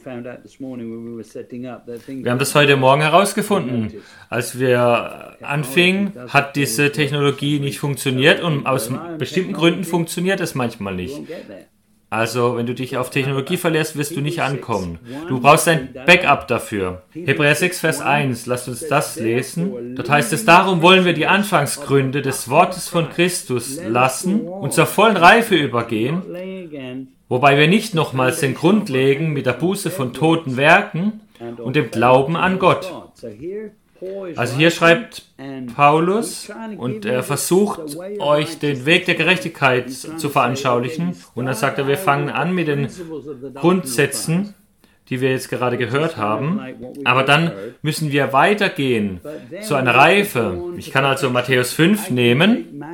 haben das heute Morgen herausgefunden. Als wir anfingen, hat diese Technologie nicht funktioniert und aus bestimmten Gründen funktioniert es manchmal nicht. Also, wenn du dich auf Technologie verlässt, wirst du nicht ankommen. Du brauchst ein Backup dafür. Hebräer sechs, Vers eins, lasst uns das lesen. Dort heißt es, darum wollen wir die Anfangsgründe des Wortes von Christus lassen und zur vollen Reife übergehen, Wobei wir nicht nochmals den Grund legen mit der Buße von toten Werken und dem Glauben an Gott. Also hier schreibt Paulus und er versucht euch den Weg der Gerechtigkeit zu veranschaulichen. Und dann sagt er, wir fangen an mit den Grundsätzen, die wir jetzt gerade gehört haben. Aber dann müssen wir weitergehen zu einer Reife. Ich kann also Matthäus fünf nehmen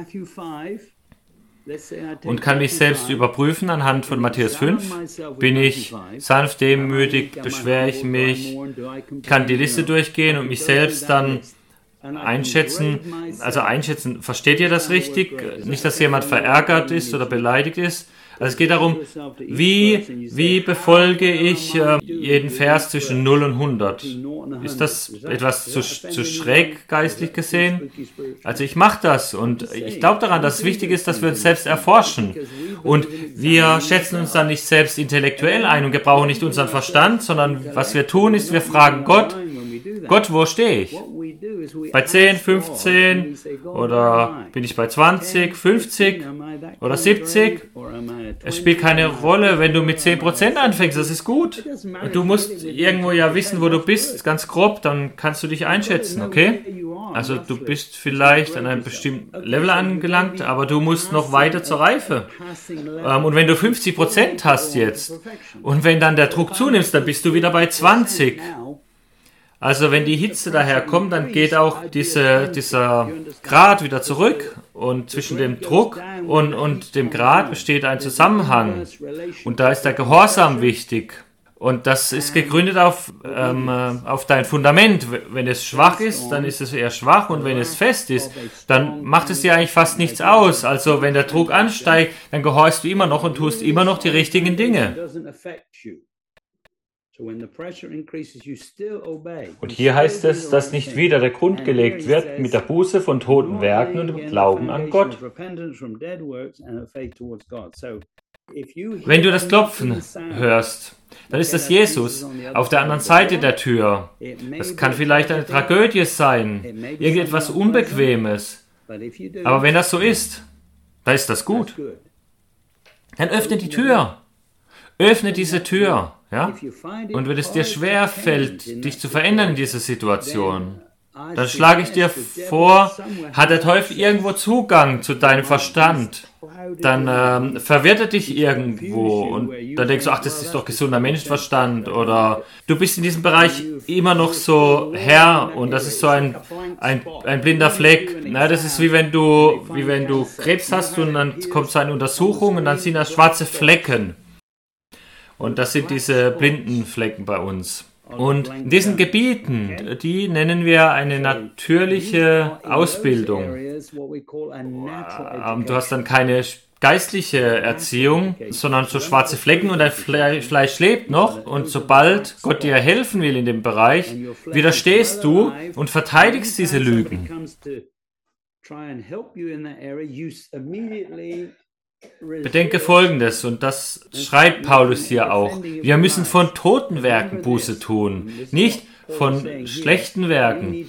und kann mich selbst überprüfen anhand von Matthäus fünf. Bin ich sanft, demütig, beschwere ich mich, kann die Liste durchgehen und mich selbst dann einschätzen. Also einschätzen, versteht ihr das richtig? Nicht, dass jemand verärgert ist oder beleidigt ist. Also es geht darum, wie, wie befolge ich äh, jeden Vers zwischen null und hundert? Ist das etwas zu, zu schräg geistlich gesehen? Also ich mache das und ich glaube daran, dass es wichtig ist, dass wir uns selbst erforschen. Und wir schätzen uns dann nicht selbst intellektuell ein und gebrauchen nicht unseren Verstand, sondern was wir tun ist, wir fragen Gott, Gott, wo stehe ich? Bei zehn, fünfzehn oder bin ich bei zwanzig, fünfzig oder siebzig? Es spielt keine Rolle, wenn du mit zehn Prozent anfängst, das ist gut. Du musst irgendwo ja wissen, wo du bist, ganz grob, dann kannst du dich einschätzen, okay? Also du bist vielleicht an einem bestimmten Level angelangt, aber du musst noch weiter zur Reife. Und wenn du fünfzig Prozent hast jetzt und wenn dann der Druck zunimmt, dann bist du wieder bei zwanzig. Also wenn die Hitze daherkommt, dann geht auch diese, dieser Grad wieder zurück und zwischen dem Druck und, und dem Grad besteht ein Zusammenhang und da ist der Gehorsam wichtig und das ist gegründet auf, ähm, auf dein Fundament. Wenn es schwach ist, dann ist es eher schwach und wenn es fest ist, dann macht es dir eigentlich fast nichts aus. Also wenn der Druck ansteigt, dann gehorchst du immer noch und tust immer noch die richtigen Dinge. Und hier heißt es, dass nicht wieder der Grund gelegt wird mit der Buße von toten Werken und dem Glauben an Gott. Wenn du das Klopfen hörst, dann ist das Jesus auf der anderen Seite der Tür. Das kann vielleicht eine Tragödie sein, irgendetwas Unbequemes. Aber wenn das so ist, dann ist das gut. Dann öffne die Tür. Öffne diese Tür. Ja? Und wenn es dir schwer fällt, dich zu verändern in dieser Situation, dann schlage ich dir vor, hat der Teufel irgendwo Zugang zu deinem Verstand, dann ähm, verwirrt er dich irgendwo und dann denkst du, ach, das ist doch gesunder Menschenverstand oder du bist in diesem Bereich immer noch so Herr und das ist so ein, ein, ein blinder Fleck. Na, das ist wie wenn du, wie wenn du Krebs hast und dann kommt so eine Untersuchung und dann sind da schwarze Flecken. Und das sind diese blinden Flecken bei uns. Und in diesen Gebieten, die nennen wir eine natürliche Ausbildung. Du hast dann keine geistliche Erziehung, sondern so schwarze Flecken und dein Fleisch lebt noch. Und sobald Gott dir helfen will in dem Bereich, widerstehst du und verteidigst diese Lügen. Bedenke Folgendes, und das schreibt Paulus hier auch. Wir müssen von toten Werken Buße tun, nicht von schlechten Werken.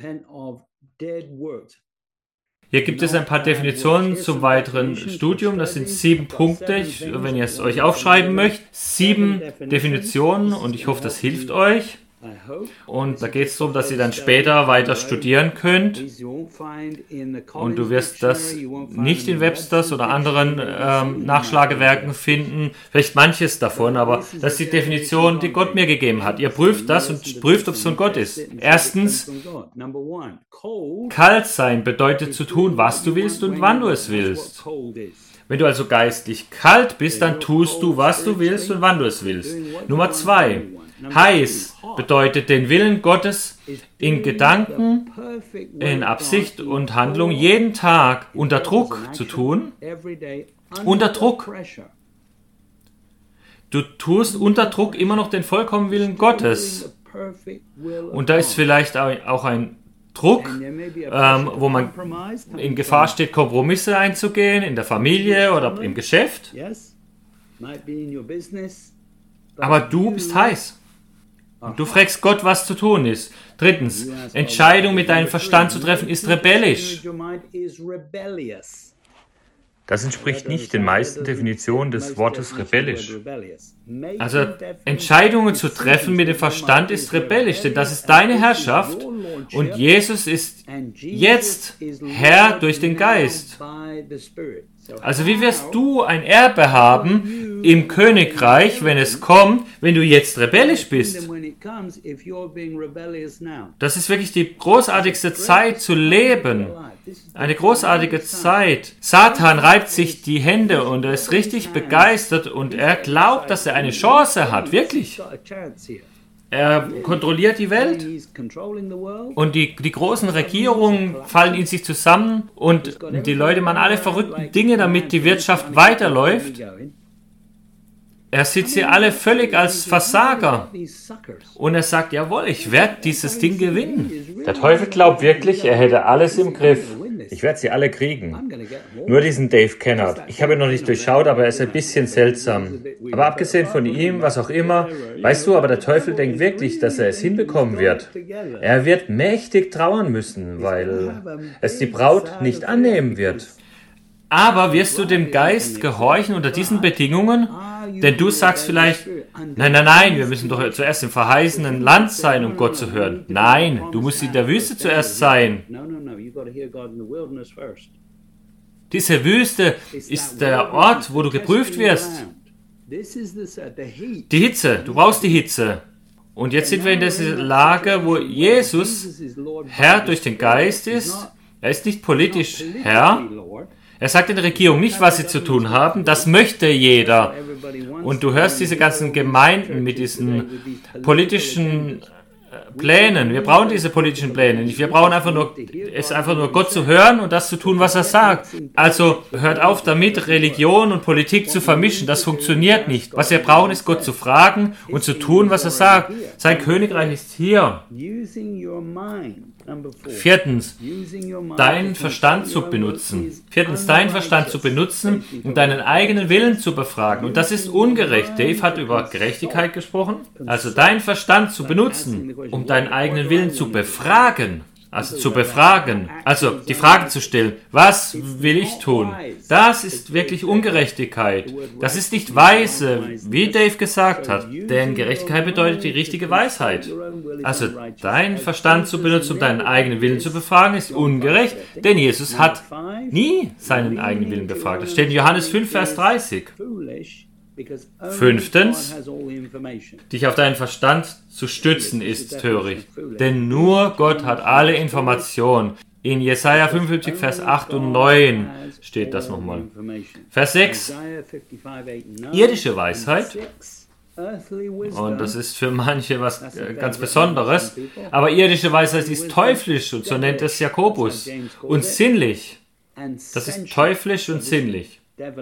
Hier gibt es ein paar Definitionen zum weiteren Studium. Das sind sieben Punkte, wenn ihr es euch aufschreiben möchtet. Sieben Definitionen und ich hoffe, das hilft euch. Und da geht es darum, dass ihr dann später weiter studieren könnt. Und du wirst das nicht in Websters oder anderen ähm, Nachschlagewerken finden. Vielleicht manches davon, aber das ist die Definition, die Gott mir gegeben hat. Ihr prüft das und prüft, ob es von Gott ist. Erstens, kalt sein bedeutet zu tun, was du willst und wann du es willst. Wenn du also geistlich kalt bist, dann tust du, was du willst und wann du es willst. Nummer zwei. Heiß bedeutet den Willen Gottes in Gedanken, in Absicht und Handlung jeden Tag unter Druck zu tun. Unter Druck. Du tust unter Druck immer noch den vollkommenen Willen Gottes. Und da ist vielleicht auch ein Druck, ähm, wo man in Gefahr steht, Kompromisse einzugehen, in der Familie oder im Geschäft. Aber du bist heiß. Und du fragst Gott, was zu tun ist. Drittens, Entscheidung mit deinem Verstand zu treffen, ist rebellisch. Das entspricht nicht den meisten Definitionen des Wortes rebellisch. Also Entscheidungen zu treffen mit dem Verstand ist rebellisch, denn das ist deine Herrschaft und Jesus ist jetzt Herr durch den Geist. Also wie wirst du ein Erbe haben im Königreich, wenn es kommt, wenn du jetzt rebellisch bist? Das ist wirklich die großartigste Zeit zu leben. Eine großartige Zeit. Satan reibt sich die Hände und er ist richtig begeistert und er glaubt, dass er eine Chance hat. Wirklich. Er kontrolliert die Welt und die, die großen Regierungen fallen in sich zusammen und die Leute machen alle verrückten Dinge, damit die Wirtschaft weiterläuft. Er sieht sie alle völlig als Versager und er sagt, jawohl, ich werde dieses Ding gewinnen. Der Teufel glaubt wirklich, er hätte alles im Griff. Ich werde sie alle kriegen. Nur diesen Dave Kennard. Ich habe ihn noch nicht durchschaut, aber er ist ein bisschen seltsam. Aber abgesehen von ihm, was auch immer, weißt du, aber der Teufel denkt wirklich, dass er es hinbekommen wird. Er wird mächtig trauern müssen, weil es die Braut nicht annehmen wird. Aber wirst du dem Geist gehorchen unter diesen Bedingungen? Denn du sagst vielleicht, nein, nein, nein, wir müssen doch zuerst im verheißenen Land sein, um Gott zu hören. Nein, du musst in der Wüste zuerst sein. Diese Wüste ist der Ort, wo du geprüft wirst. Die Hitze, du brauchst die Hitze. Und jetzt sind wir in dieser Lage, wo Jesus Herr durch den Geist ist. Er ist nicht politisch Herr. Er sagt in der Regierung nicht, was sie zu tun haben. Das möchte jeder. Und du hörst diese ganzen Gemeinden mit diesen politischen Plänen. Wir brauchen diese politischen Pläne nicht. Wir brauchen einfach nur, es einfach nur Gott zu hören und das zu tun, was er sagt. Also hört auf damit, Religion und Politik zu vermischen. Das funktioniert nicht. Was wir brauchen, ist Gott zu fragen und zu tun, was er sagt. Sein Königreich ist hier. Viertens, deinen Verstand zu benutzen. Viertens, deinen Verstand zu benutzen, um deinen eigenen Willen zu befragen. Und das ist ungerecht. Dave hat über Gerechtigkeit gesprochen. Also deinen Verstand zu benutzen, um deinen eigenen Willen zu befragen. Also zu befragen, also die Frage zu stellen, was will ich tun? Das ist wirklich Ungerechtigkeit. Das ist nicht weise, wie Dave gesagt hat, denn Gerechtigkeit bedeutet die richtige Weisheit. Also deinen Verstand zu benutzen, um deinen eigenen Willen zu befragen, ist ungerecht, denn Jesus hat nie seinen eigenen Willen befragt. Das steht in Johannes fünf, Vers dreißig. Fünftens, dich auf deinen Verstand zu stützen ist töricht, denn nur Gott hat alle Informationen. In Jesaja fünfundfünfzig, Vers acht und neun steht das nochmal. Vers sechs, irdische Weisheit, und das ist für manche was ganz Besonderes, aber irdische Weisheit ist teuflisch, und so nennt es Jakobus, und sinnlich. Das ist teuflisch und sinnlich.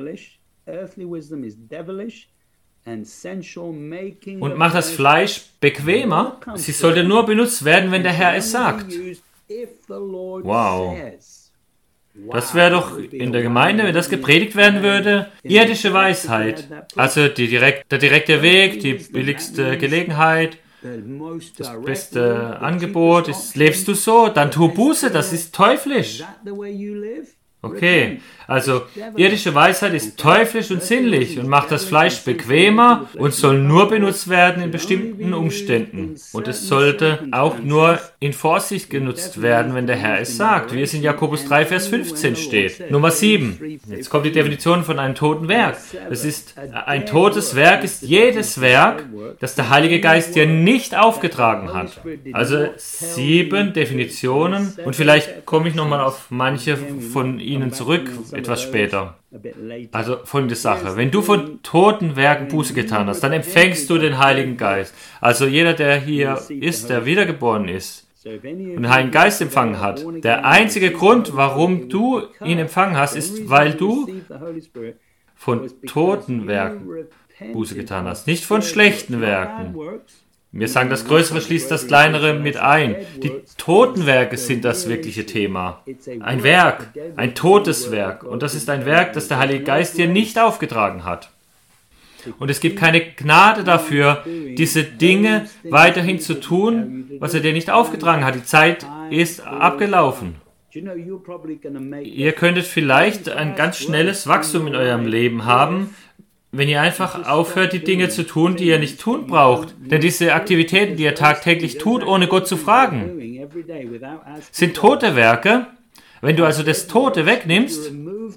Und macht das Fleisch bequemer. Sie sollte nur benutzt werden, wenn der Herr es sagt. Wow. Das wäre doch in der Gemeinde, wenn das gepredigt werden würde, irdische Weisheit. Also die direkt, der direkte Weg, die billigste Gelegenheit, das beste Angebot. Ist, lebst du so? Dann tu Buße, das ist teuflisch. Okay, also irdische Weisheit ist teuflisch und sinnlich und macht das Fleisch bequemer und soll nur benutzt werden in bestimmten Umständen. Und es sollte auch nur in Vorsicht genutzt werden, wenn der Herr es sagt, wie es in Jakobus drei, Vers fünfzehn steht. Nummer sieben. Jetzt kommt die Definition von einem toten Werk. Das ist, ein totes Werk ist jedes Werk, das der Heilige Geist dir nicht aufgetragen hat. Also sieben Definitionen und vielleicht komme ich nochmal auf manche von Ihnen zurück, etwas später. Also folgende Sache, wenn du von toten Werken Buße getan hast, dann empfängst du den Heiligen Geist. Also jeder, der hier ist, der wiedergeboren ist und den Heiligen Geist empfangen hat, der einzige Grund, warum du ihn empfangen hast, ist, weil du von toten Werken Buße getan hast, nicht von schlechten Werken. Wir sagen, das Größere schließt das Kleinere mit ein. Die toten Werke sind das wirkliche Thema. Ein Werk, ein totes Werk. Und das ist ein Werk, das der Heilige Geist dir nicht aufgetragen hat. Und es gibt keine Gnade dafür, diese Dinge weiterhin zu tun, was er dir nicht aufgetragen hat. Die Zeit ist abgelaufen. Ihr könntet vielleicht ein ganz schnelles Wachstum in eurem Leben haben, wenn ihr einfach aufhört, die Dinge zu tun, die ihr nicht tun braucht. Denn diese Aktivitäten, die ihr tagtäglich tut, ohne Gott zu fragen, sind tote Werke. Wenn du also das Tote wegnimmst,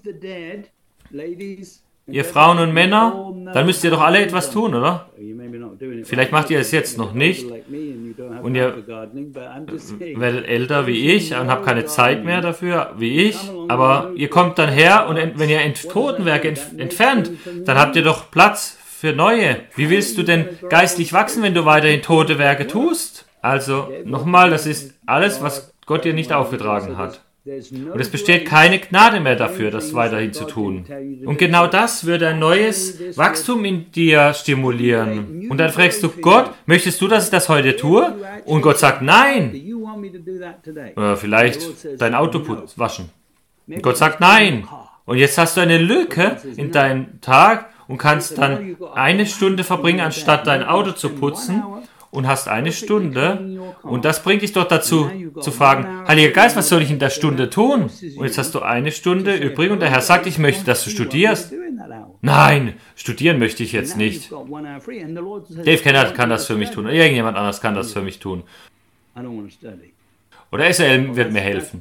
ihr Frauen und Männer, dann müsst ihr doch alle etwas tun, oder? Vielleicht macht ihr es jetzt noch nicht und ihr werdet älter wie ich und habt keine Zeit mehr dafür, wie ich, aber ihr kommt dann her und wenn ihr Totenwerke ent- entfernt, dann habt ihr doch Platz für neue. Wie willst du denn geistlich wachsen, wenn du weiterhin tote Werke tust? Also, nochmal, das ist alles, was Gott dir nicht aufgetragen hat. Und es besteht keine Gnade mehr dafür, das weiterhin zu tun. Und genau das würde ein neues Wachstum in dir stimulieren. Und dann fragst du Gott, möchtest du, dass ich das heute tue? Und Gott sagt, nein. Oder vielleicht dein Auto put- waschen. Und Gott sagt, nein. Und jetzt hast du eine Lücke in deinem Tag und kannst dann eine Stunde verbringen, anstatt dein Auto zu putzen. Und hast eine Stunde und das bringt dich doch dazu zu fragen, Heiliger Geist, was soll ich in der Stunde tun? Und jetzt hast du eine Stunde übrig und der Herr sagt, ich möchte, dass du studierst. Nein, studieren möchte ich jetzt nicht. Dave Kennard kann das für mich tun oder irgendjemand anders kann das für mich tun. Oder S L wird mir helfen.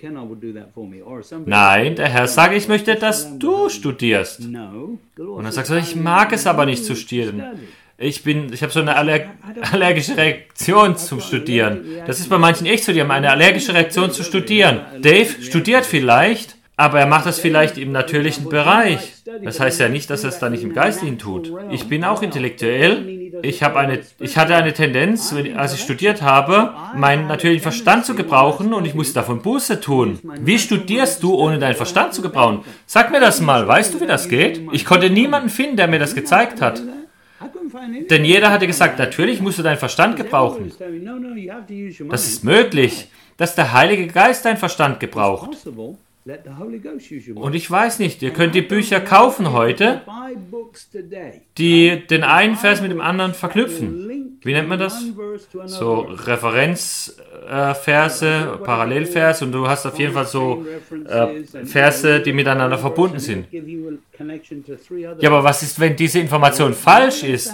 Nein, der Herr sagt, ich möchte, dass du studierst. Und dann sagst du, ich mag es aber nicht zu studieren. Ich bin, ich habe so eine aller, allergische Reaktion zum Studieren. Das ist bei manchen echt so, die haben eine allergische Reaktion zu studieren. Dave studiert vielleicht, aber er macht das vielleicht im natürlichen Bereich. Das heißt ja nicht, dass er es dann nicht im Geistlichen tut. Ich bin auch intellektuell. Ich, habe eine, ich hatte eine Tendenz, als ich studiert habe, meinen natürlichen Verstand zu gebrauchen und ich musste davon Buße tun. Wie studierst du, ohne deinen Verstand zu gebrauchen? Sag mir das mal. Weißt du, wie das geht? Ich konnte niemanden finden, der mir das gezeigt hat. Denn jeder hatte gesagt, natürlich musst du deinen Verstand gebrauchen. Das ist möglich, dass der Heilige Geist deinen Verstand gebraucht. Und ich weiß nicht, ihr könnt die Bücher kaufen heute, die den einen Vers mit dem anderen verknüpfen. Wie nennt man das? So Referenzverse, äh, Parallelverse und du hast auf jeden Fall so äh, Verse, die miteinander verbunden sind. Ja, aber was ist, wenn diese Information falsch ist?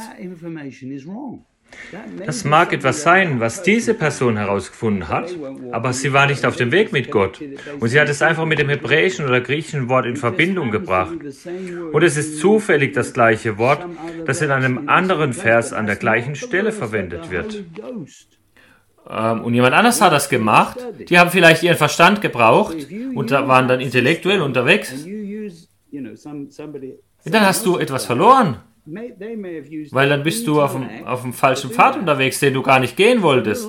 Das mag etwas sein, was diese Person herausgefunden hat, aber sie war nicht auf dem Weg mit Gott. Und sie hat es einfach mit dem hebräischen oder griechischen Wort in Verbindung gebracht. Und es ist zufällig das gleiche Wort, das in einem anderen Vers an der gleichen Stelle verwendet wird. Ähm, und jemand anders hat das gemacht. Die haben vielleicht ihren Verstand gebraucht und da waren dann intellektuell unterwegs. Und dann hast du etwas verloren. Weil dann bist du auf dem, auf dem falschen Pfad unterwegs, den du gar nicht gehen wolltest.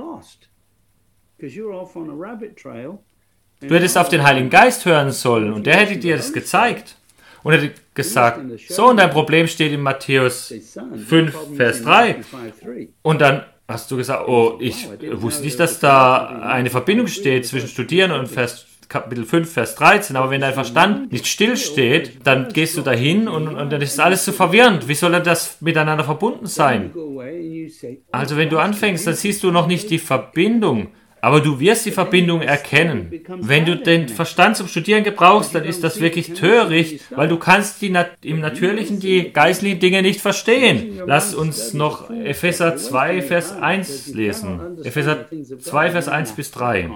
Du hättest auf den Heiligen Geist hören sollen und der hätte dir das gezeigt. Und hätte gesagt, so, und dein Problem steht in Matthäus fünf, Vers drei. Und dann hast du gesagt, oh, ich wusste nicht, dass da eine Verbindung steht zwischen Studieren und Vers Kapitel fünf, Vers dreizehn, aber wenn dein Verstand nicht stillsteht, dann gehst du dahin und, und dann ist alles so verwirrend. Wie soll das miteinander verbunden sein? Also wenn du anfängst, dann siehst du noch nicht die Verbindung, aber du wirst die Verbindung erkennen. Wenn du den Verstand zum Studieren gebrauchst, dann ist das wirklich töricht, weil du kannst die, im Natürlichen die geistlichen Dinge nicht verstehen. Lass uns noch Epheser zwei, Vers eins lesen. Epheser zwei, Vers eins bis drei.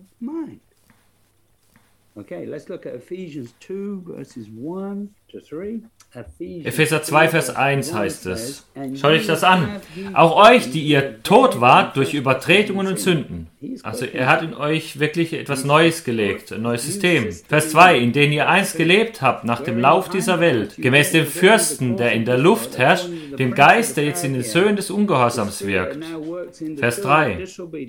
Okay, let's look at Ephesians two, verses one to three.
Epheser zwei, Vers eins heißt es. Schaut euch das an. Auch euch, die ihr tot wart durch Übertretungen und Sünden. Also er hat in euch wirklich etwas Neues gelegt, ein neues System. Vers zwei, in denen ihr einst gelebt habt, nach dem Lauf dieser Welt, gemäß dem Fürsten, der in der Luft herrscht, dem Geist, der jetzt in den Söhnen des Ungehorsams wirkt. Vers drei.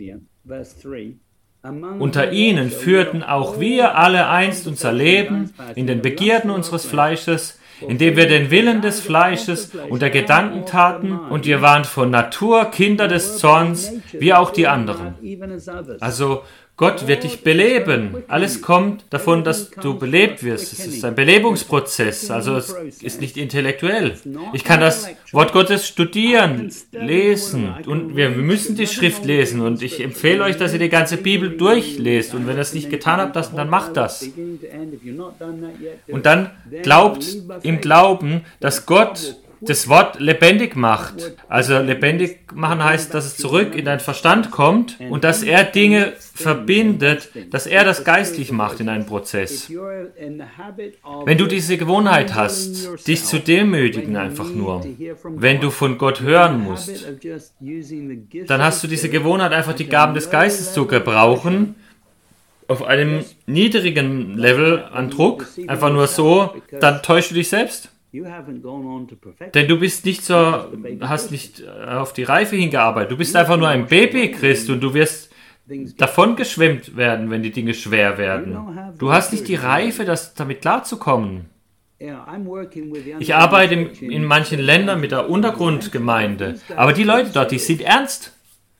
Unter ihnen führten auch wir alle einst unser Leben in den Begierden unseres Fleisches, indem wir den Willen des Fleisches und der Gedanken taten, und wir waren von Natur Kinder des Zorns, wie auch die anderen. Also Gott wird dich beleben. Alles kommt davon, dass du belebt wirst. Es ist ein Belebungsprozess, also es ist nicht intellektuell. Ich kann das Wort Gottes studieren, lesen und wir müssen die Schrift lesen und ich empfehle euch, dass ihr die ganze Bibel durchlest und wenn ihr das nicht getan habt, dann macht das. Und dann glaubt im Glauben, dass Gott das Wort lebendig macht. Also lebendig machen heißt, dass es zurück in deinen Verstand kommt und dass er Dinge verbindet, dass er das geistlich macht in einem Prozess. Wenn du diese Gewohnheit hast, dich zu demütigen einfach nur, wenn du von Gott hören musst, dann hast du diese Gewohnheit, einfach die Gaben des Geistes zu gebrauchen, auf einem niedrigen Level an Druck, einfach nur so, dann täuschst du dich selbst. Denn du bist nicht so, hast nicht auf die Reife hingearbeitet. Du bist einfach nur ein Baby-Christ und du wirst davon geschwemmt werden, wenn die Dinge schwer werden. Du hast nicht die Reife, das, damit klarzukommen. Ich arbeite in manchen Ländern mit der Untergrundgemeinde, aber die Leute dort, die sind ernst.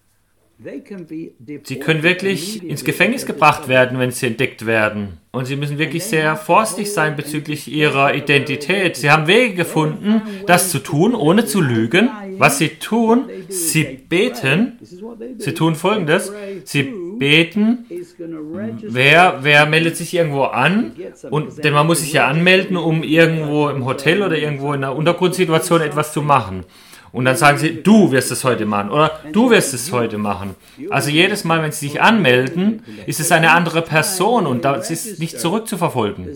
Sie können wirklich ins Gefängnis gebracht werden, wenn sie entdeckt werden. Und sie müssen wirklich sehr vorsichtig sein bezüglich ihrer Identität. Sie haben Wege gefunden, das zu tun, ohne zu lügen. Was sie tun, sie beten. Sie tun Folgendes. Sie beten. Wer, wer meldet sich irgendwo an? Und, denn man muss sich ja anmelden, um irgendwo im Hotel oder irgendwo in einer Untergrundsituation etwas zu machen. Und dann sagen sie, du wirst es heute machen oder du wirst es heute machen. Also jedes Mal, wenn sie sich anmelden, ist es eine andere Person und das ist nicht zurückzuverfolgen.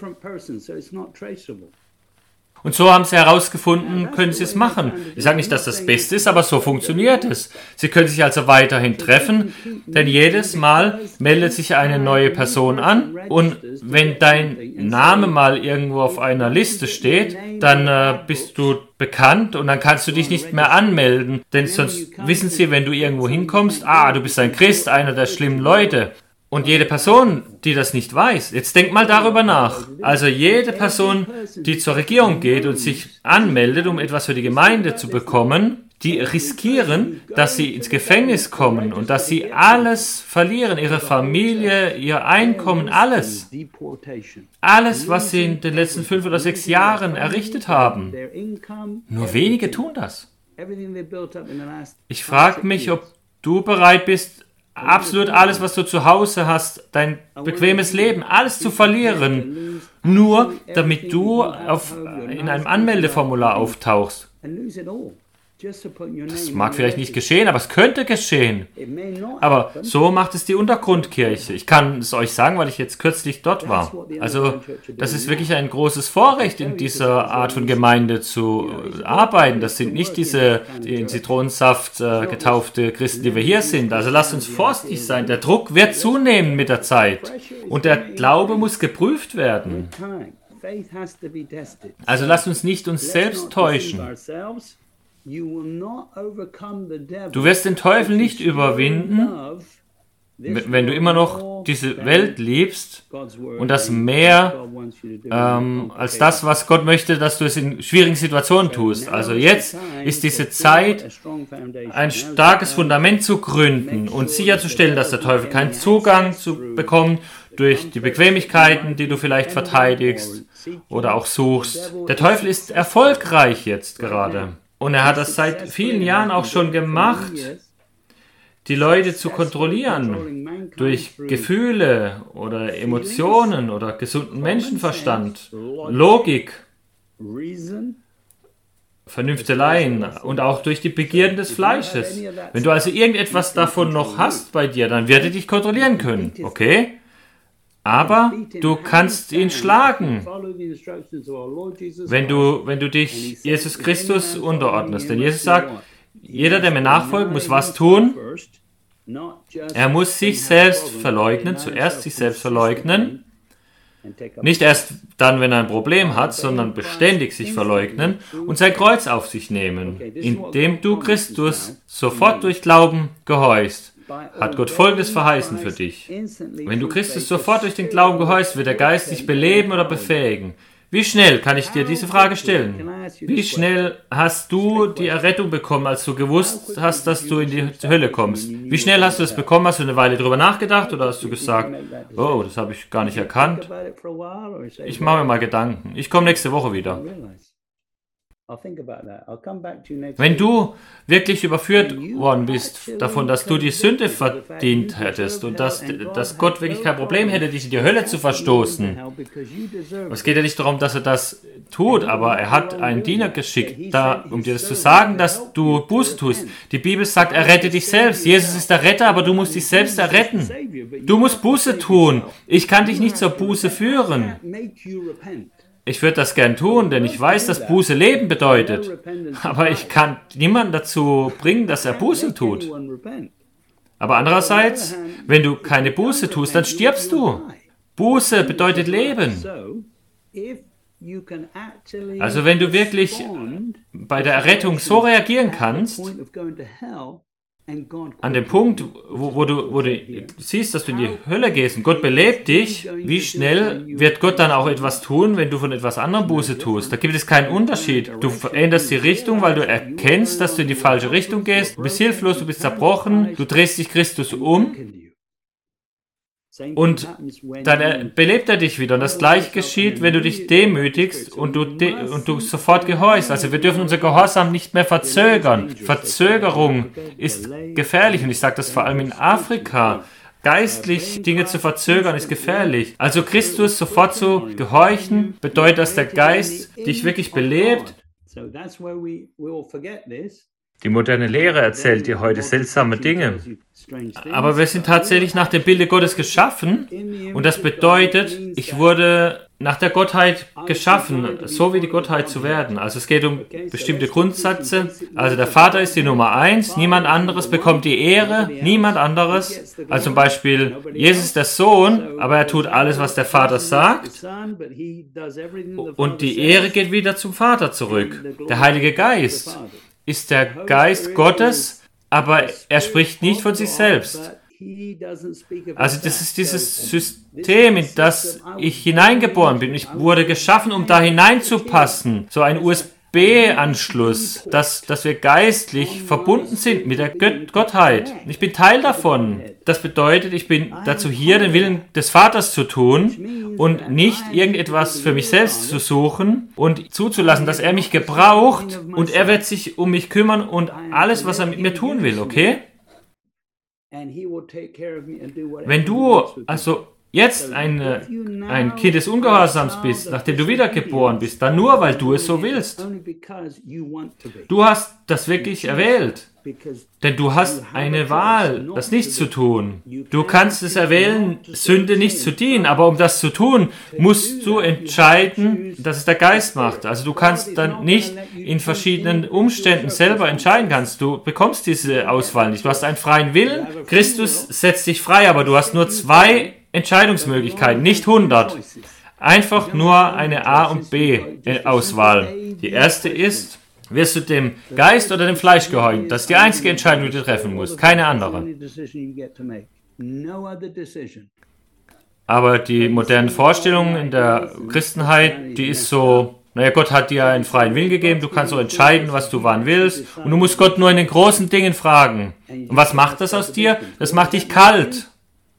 Und so haben sie herausgefunden, können sie es machen. Ich sage nicht, dass das Beste ist, aber so funktioniert es. Sie können sich also weiterhin treffen, denn jedes Mal meldet sich eine neue Person an und wenn dein Name mal irgendwo auf einer Liste steht, dann äh, bist du bekannt und dann kannst du dich nicht mehr anmelden, denn sonst wissen sie, wenn du irgendwo hinkommst, ah, du bist ein Christ, einer der schlimmen Leute. Und jede Person, die das nicht weiß, jetzt denk mal darüber nach. Also jede Person, die zur Regierung geht und sich anmeldet, um etwas für die Gemeinde zu bekommen, die riskieren, dass sie ins Gefängnis kommen und dass sie alles verlieren, ihre Familie, ihr Einkommen, alles. Alles, was sie in den letzten fünf oder sechs Jahren errichtet haben. Nur wenige tun das. Ich frage mich, ob du bereit bist, absolut alles, was du zu Hause hast, dein bequemes Leben, alles zu verlieren, nur damit du auf, in einem Anmeldeformular auftauchst. Das mag vielleicht nicht geschehen, aber es könnte geschehen. Aber so macht es die Untergrundkirche. Ich kann es euch sagen, weil ich jetzt kürzlich dort war. Also das ist wirklich ein großes Vorrecht, in dieser Art von Gemeinde zu arbeiten. Das sind nicht diese in Zitronensaft äh, getaufte Christen, die wir hier sind. Also lasst uns vorsichtig sein. Der Druck wird zunehmen mit der Zeit. Und der Glaube muss geprüft werden. Also lasst uns nicht uns selbst täuschen. Du wirst den Teufel nicht überwinden, wenn du immer noch diese Welt liebst und das mehr ähm, als das, was Gott möchte, dass du es in schwierigen Situationen tust. Also jetzt ist diese Zeit, ein starkes Fundament zu gründen und sicherzustellen, dass der Teufel keinen Zugang zu bekommt durch die Bequemlichkeiten, die du vielleicht verteidigst oder auch suchst. Der Teufel ist erfolgreich jetzt gerade. Und er hat das seit vielen Jahren auch schon gemacht, die Leute zu kontrollieren durch Gefühle oder Emotionen oder gesunden Menschenverstand, Logik, Vernünfteleien und auch durch die Begierden des Fleisches. Wenn du also irgendetwas davon noch hast bei dir, dann wird er dich kontrollieren können, okay? Aber du kannst ihn schlagen, wenn du, wenn du dich Jesus Christus unterordnest. Denn Jesus sagt, jeder, der mir nachfolgt, muss was tun? Er muss sich selbst verleugnen, zuerst sich selbst verleugnen. Nicht erst dann, wenn er ein Problem hat, sondern beständig sich verleugnen und sein Kreuz auf sich nehmen, indem du Christus sofort durch Glauben gehorchst. Hat Gott Folgendes verheißen für dich. Wenn du Christus sofort durch den Glauben gehorchst, wird der Geist dich beleben oder befähigen. Wie schnell, kann ich dir diese Frage stellen? Wie schnell hast du die Errettung bekommen, als du gewusst hast, dass du in die Hölle kommst? Wie schnell hast du es bekommen? Hast du eine Weile drüber nachgedacht oder hast du gesagt, oh, das habe ich gar nicht erkannt? Ich mache mir mal Gedanken. Ich komme nächste Woche wieder. Wenn du wirklich überführt worden bist davon, dass du die Sünde verdient hättest und dass, dass Gott wirklich kein Problem hätte, dich in die Hölle zu verstoßen. Es geht ja nicht darum, dass er das tut, aber er hat einen Diener geschickt, da, um dir das zu sagen, dass du Buße tust. Die Bibel sagt, errette dich selbst. Jesus ist der Retter, aber du musst dich selbst erretten. Du musst Buße tun. Ich kann dich nicht zur Buße führen. Ich würde das gern tun, denn ich weiß, dass Buße Leben bedeutet. Aber ich kann niemanden dazu bringen, dass er Buße tut. Aber andererseits, wenn du keine Buße tust, dann stirbst du. Buße bedeutet Leben. Also wenn du wirklich bei der Errettung so reagieren kannst, an dem Punkt, wo, wo, du, wo du siehst, dass du in die Hölle gehst und Gott belebt dich, wie schnell wird Gott dann auch etwas tun, wenn du von etwas anderem Buße tust? Da gibt es keinen Unterschied. Du veränderst die Richtung, weil du erkennst, dass du in die falsche Richtung gehst. Du bist hilflos, du bist zerbrochen, du drehst dich Christus um und dann belebt er dich wieder. Und das Gleiche geschieht, wenn du dich demütigst und du, de- und du sofort gehorchst. Also wir dürfen unser Gehorsam nicht mehr verzögern. Verzögerung ist gefährlich und ich sage das vor allem in Afrika. Geistlich Dinge zu verzögern ist gefährlich. Also Christus sofort zu gehorchen bedeutet, dass der Geist dich wirklich belebt. Die moderne Lehre erzählt dir heute seltsame Dinge. Aber wir sind tatsächlich nach dem Bilde Gottes geschaffen und das bedeutet, ich wurde nach der Gottheit geschaffen, so wie die Gottheit zu werden. Also es geht um bestimmte Grundsätze. Also der Vater ist die Nummer eins, niemand anderes bekommt die Ehre, niemand anderes. Also zum Beispiel, Jesus ist der Sohn, aber er tut alles, was der Vater sagt. Und die Ehre geht wieder zum Vater zurück. Der Heilige Geist ist der Geist Gottes, aber er spricht nicht von sich selbst. Also das ist dieses System, in das ich hineingeboren bin. Ich wurde geschaffen, um da hineinzupassen. So ein U S B-Anschluss, dass, dass wir geistlich verbunden sind mit der Gött- Gottheit. Ich bin Teil davon. Das bedeutet, ich bin dazu hier, den Willen des Vaters zu tun und nicht irgendetwas für mich selbst zu suchen und zuzulassen, dass er mich gebraucht und er wird sich um mich kümmern und alles, was er mit mir tun will, okay? Wenn du also jetzt ein, ein Kind des Ungehorsams bist, nachdem du wiedergeboren bist, dann nur, weil du es so willst. Du hast das wirklich erwählt. Denn du hast eine Wahl, das nicht zu tun. Du kannst es erwählen, Sünde nicht zu dienen, aber um das zu tun, musst du entscheiden, dass es der Geist macht. Also du kannst dann nicht in verschiedenen Umständen selber entscheiden kannst. Du bekommst diese Auswahl nicht. Du hast einen freien Willen. Christus setzt dich frei, aber du hast nur zwei Entscheidungsmöglichkeiten, nicht hundert. Einfach nur eine A- und B-Auswahl. Die erste ist, wirst du dem Geist oder dem Fleisch gehorchen? Das ist die einzige Entscheidung, die du treffen musst, keine andere. Aber die modernen Vorstellungen in der Christenheit, die ist so, naja, Gott hat dir einen freien Willen gegeben, du kannst so entscheiden, was du wann willst und du musst Gott nur in den großen Dingen fragen. Und was macht das aus dir? Das macht dich kalt.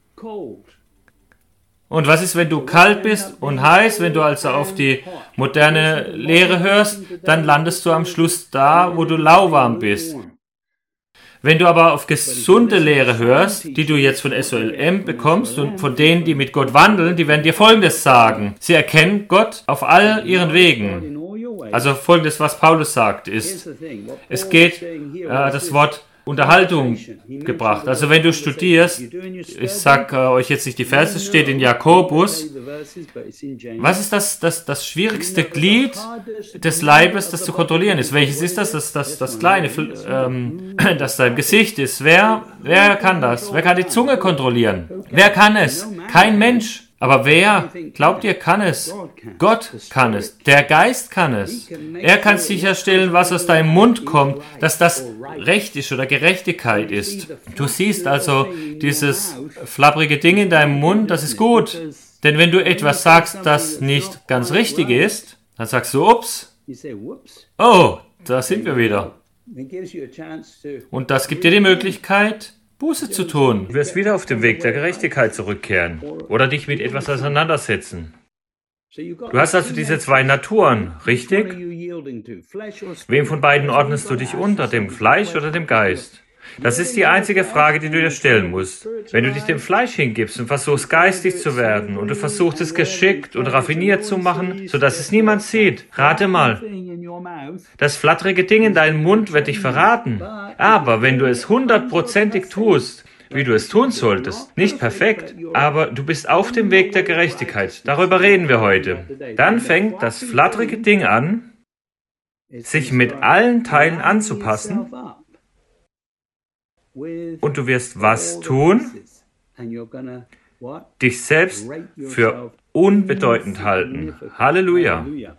Und was ist, wenn du kalt bist und heiß, wenn du also auf die moderne Lehre hörst, dann landest du am Schluss da, wo du lauwarm bist. Wenn du aber auf gesunde Lehre hörst, die du jetzt von S O L M bekommst und von denen, die mit Gott wandeln, die werden dir Folgendes sagen. Sie erkennen Gott auf all ihren Wegen. Also Folgendes, was Paulus sagt, ist, es geht äh, das Wort Unterhaltung gebracht. Also wenn du studierst, ich sage äh, euch jetzt nicht die Verse, es steht in Jakobus, was ist das, das, das schwierigste Glied des Leibes, das zu kontrollieren ist? Welches ist das? Das, das, das kleine, ähm, das da im Gesicht ist. Wer, wer kann das? Wer kann die Zunge kontrollieren? Wer kann es? Kein Mensch. Aber wer, glaubt ihr, kann es? Gott kann es. Der Geist kann es. Er kann sicherstellen, was aus deinem Mund kommt, dass das Recht ist oder Gerechtigkeit ist. Du siehst also dieses flapprige Ding in deinem Mund, das ist gut. Denn wenn du etwas sagst, das nicht ganz richtig ist, dann sagst du, ups, oh, da sind wir wieder. Und das gibt dir die Möglichkeit, Buße zu tun. Du wirst wieder auf den Weg der Gerechtigkeit zurückkehren oder dich mit etwas auseinandersetzen. Du hast also diese zwei Naturen, richtig? Wem von beiden ordnest du dich unter, dem Fleisch oder dem Geist? Das ist die einzige Frage, die du dir stellen musst. Wenn du dich dem Fleisch hingibst und versuchst, geistig zu werden und du versuchst, es geschickt und raffiniert zu machen, sodass es niemand sieht, rate mal. Das flatterige Ding in deinem Mund wird dich verraten. Aber wenn du es hundertprozentig tust, wie du es tun solltest, nicht perfekt, aber du bist auf dem Weg der Gerechtigkeit, darüber reden wir heute, dann fängt das flatterige Ding an, sich mit allen Teilen anzupassen. Und du wirst was tun? Dich selbst für unbedeutend halten. Halleluja.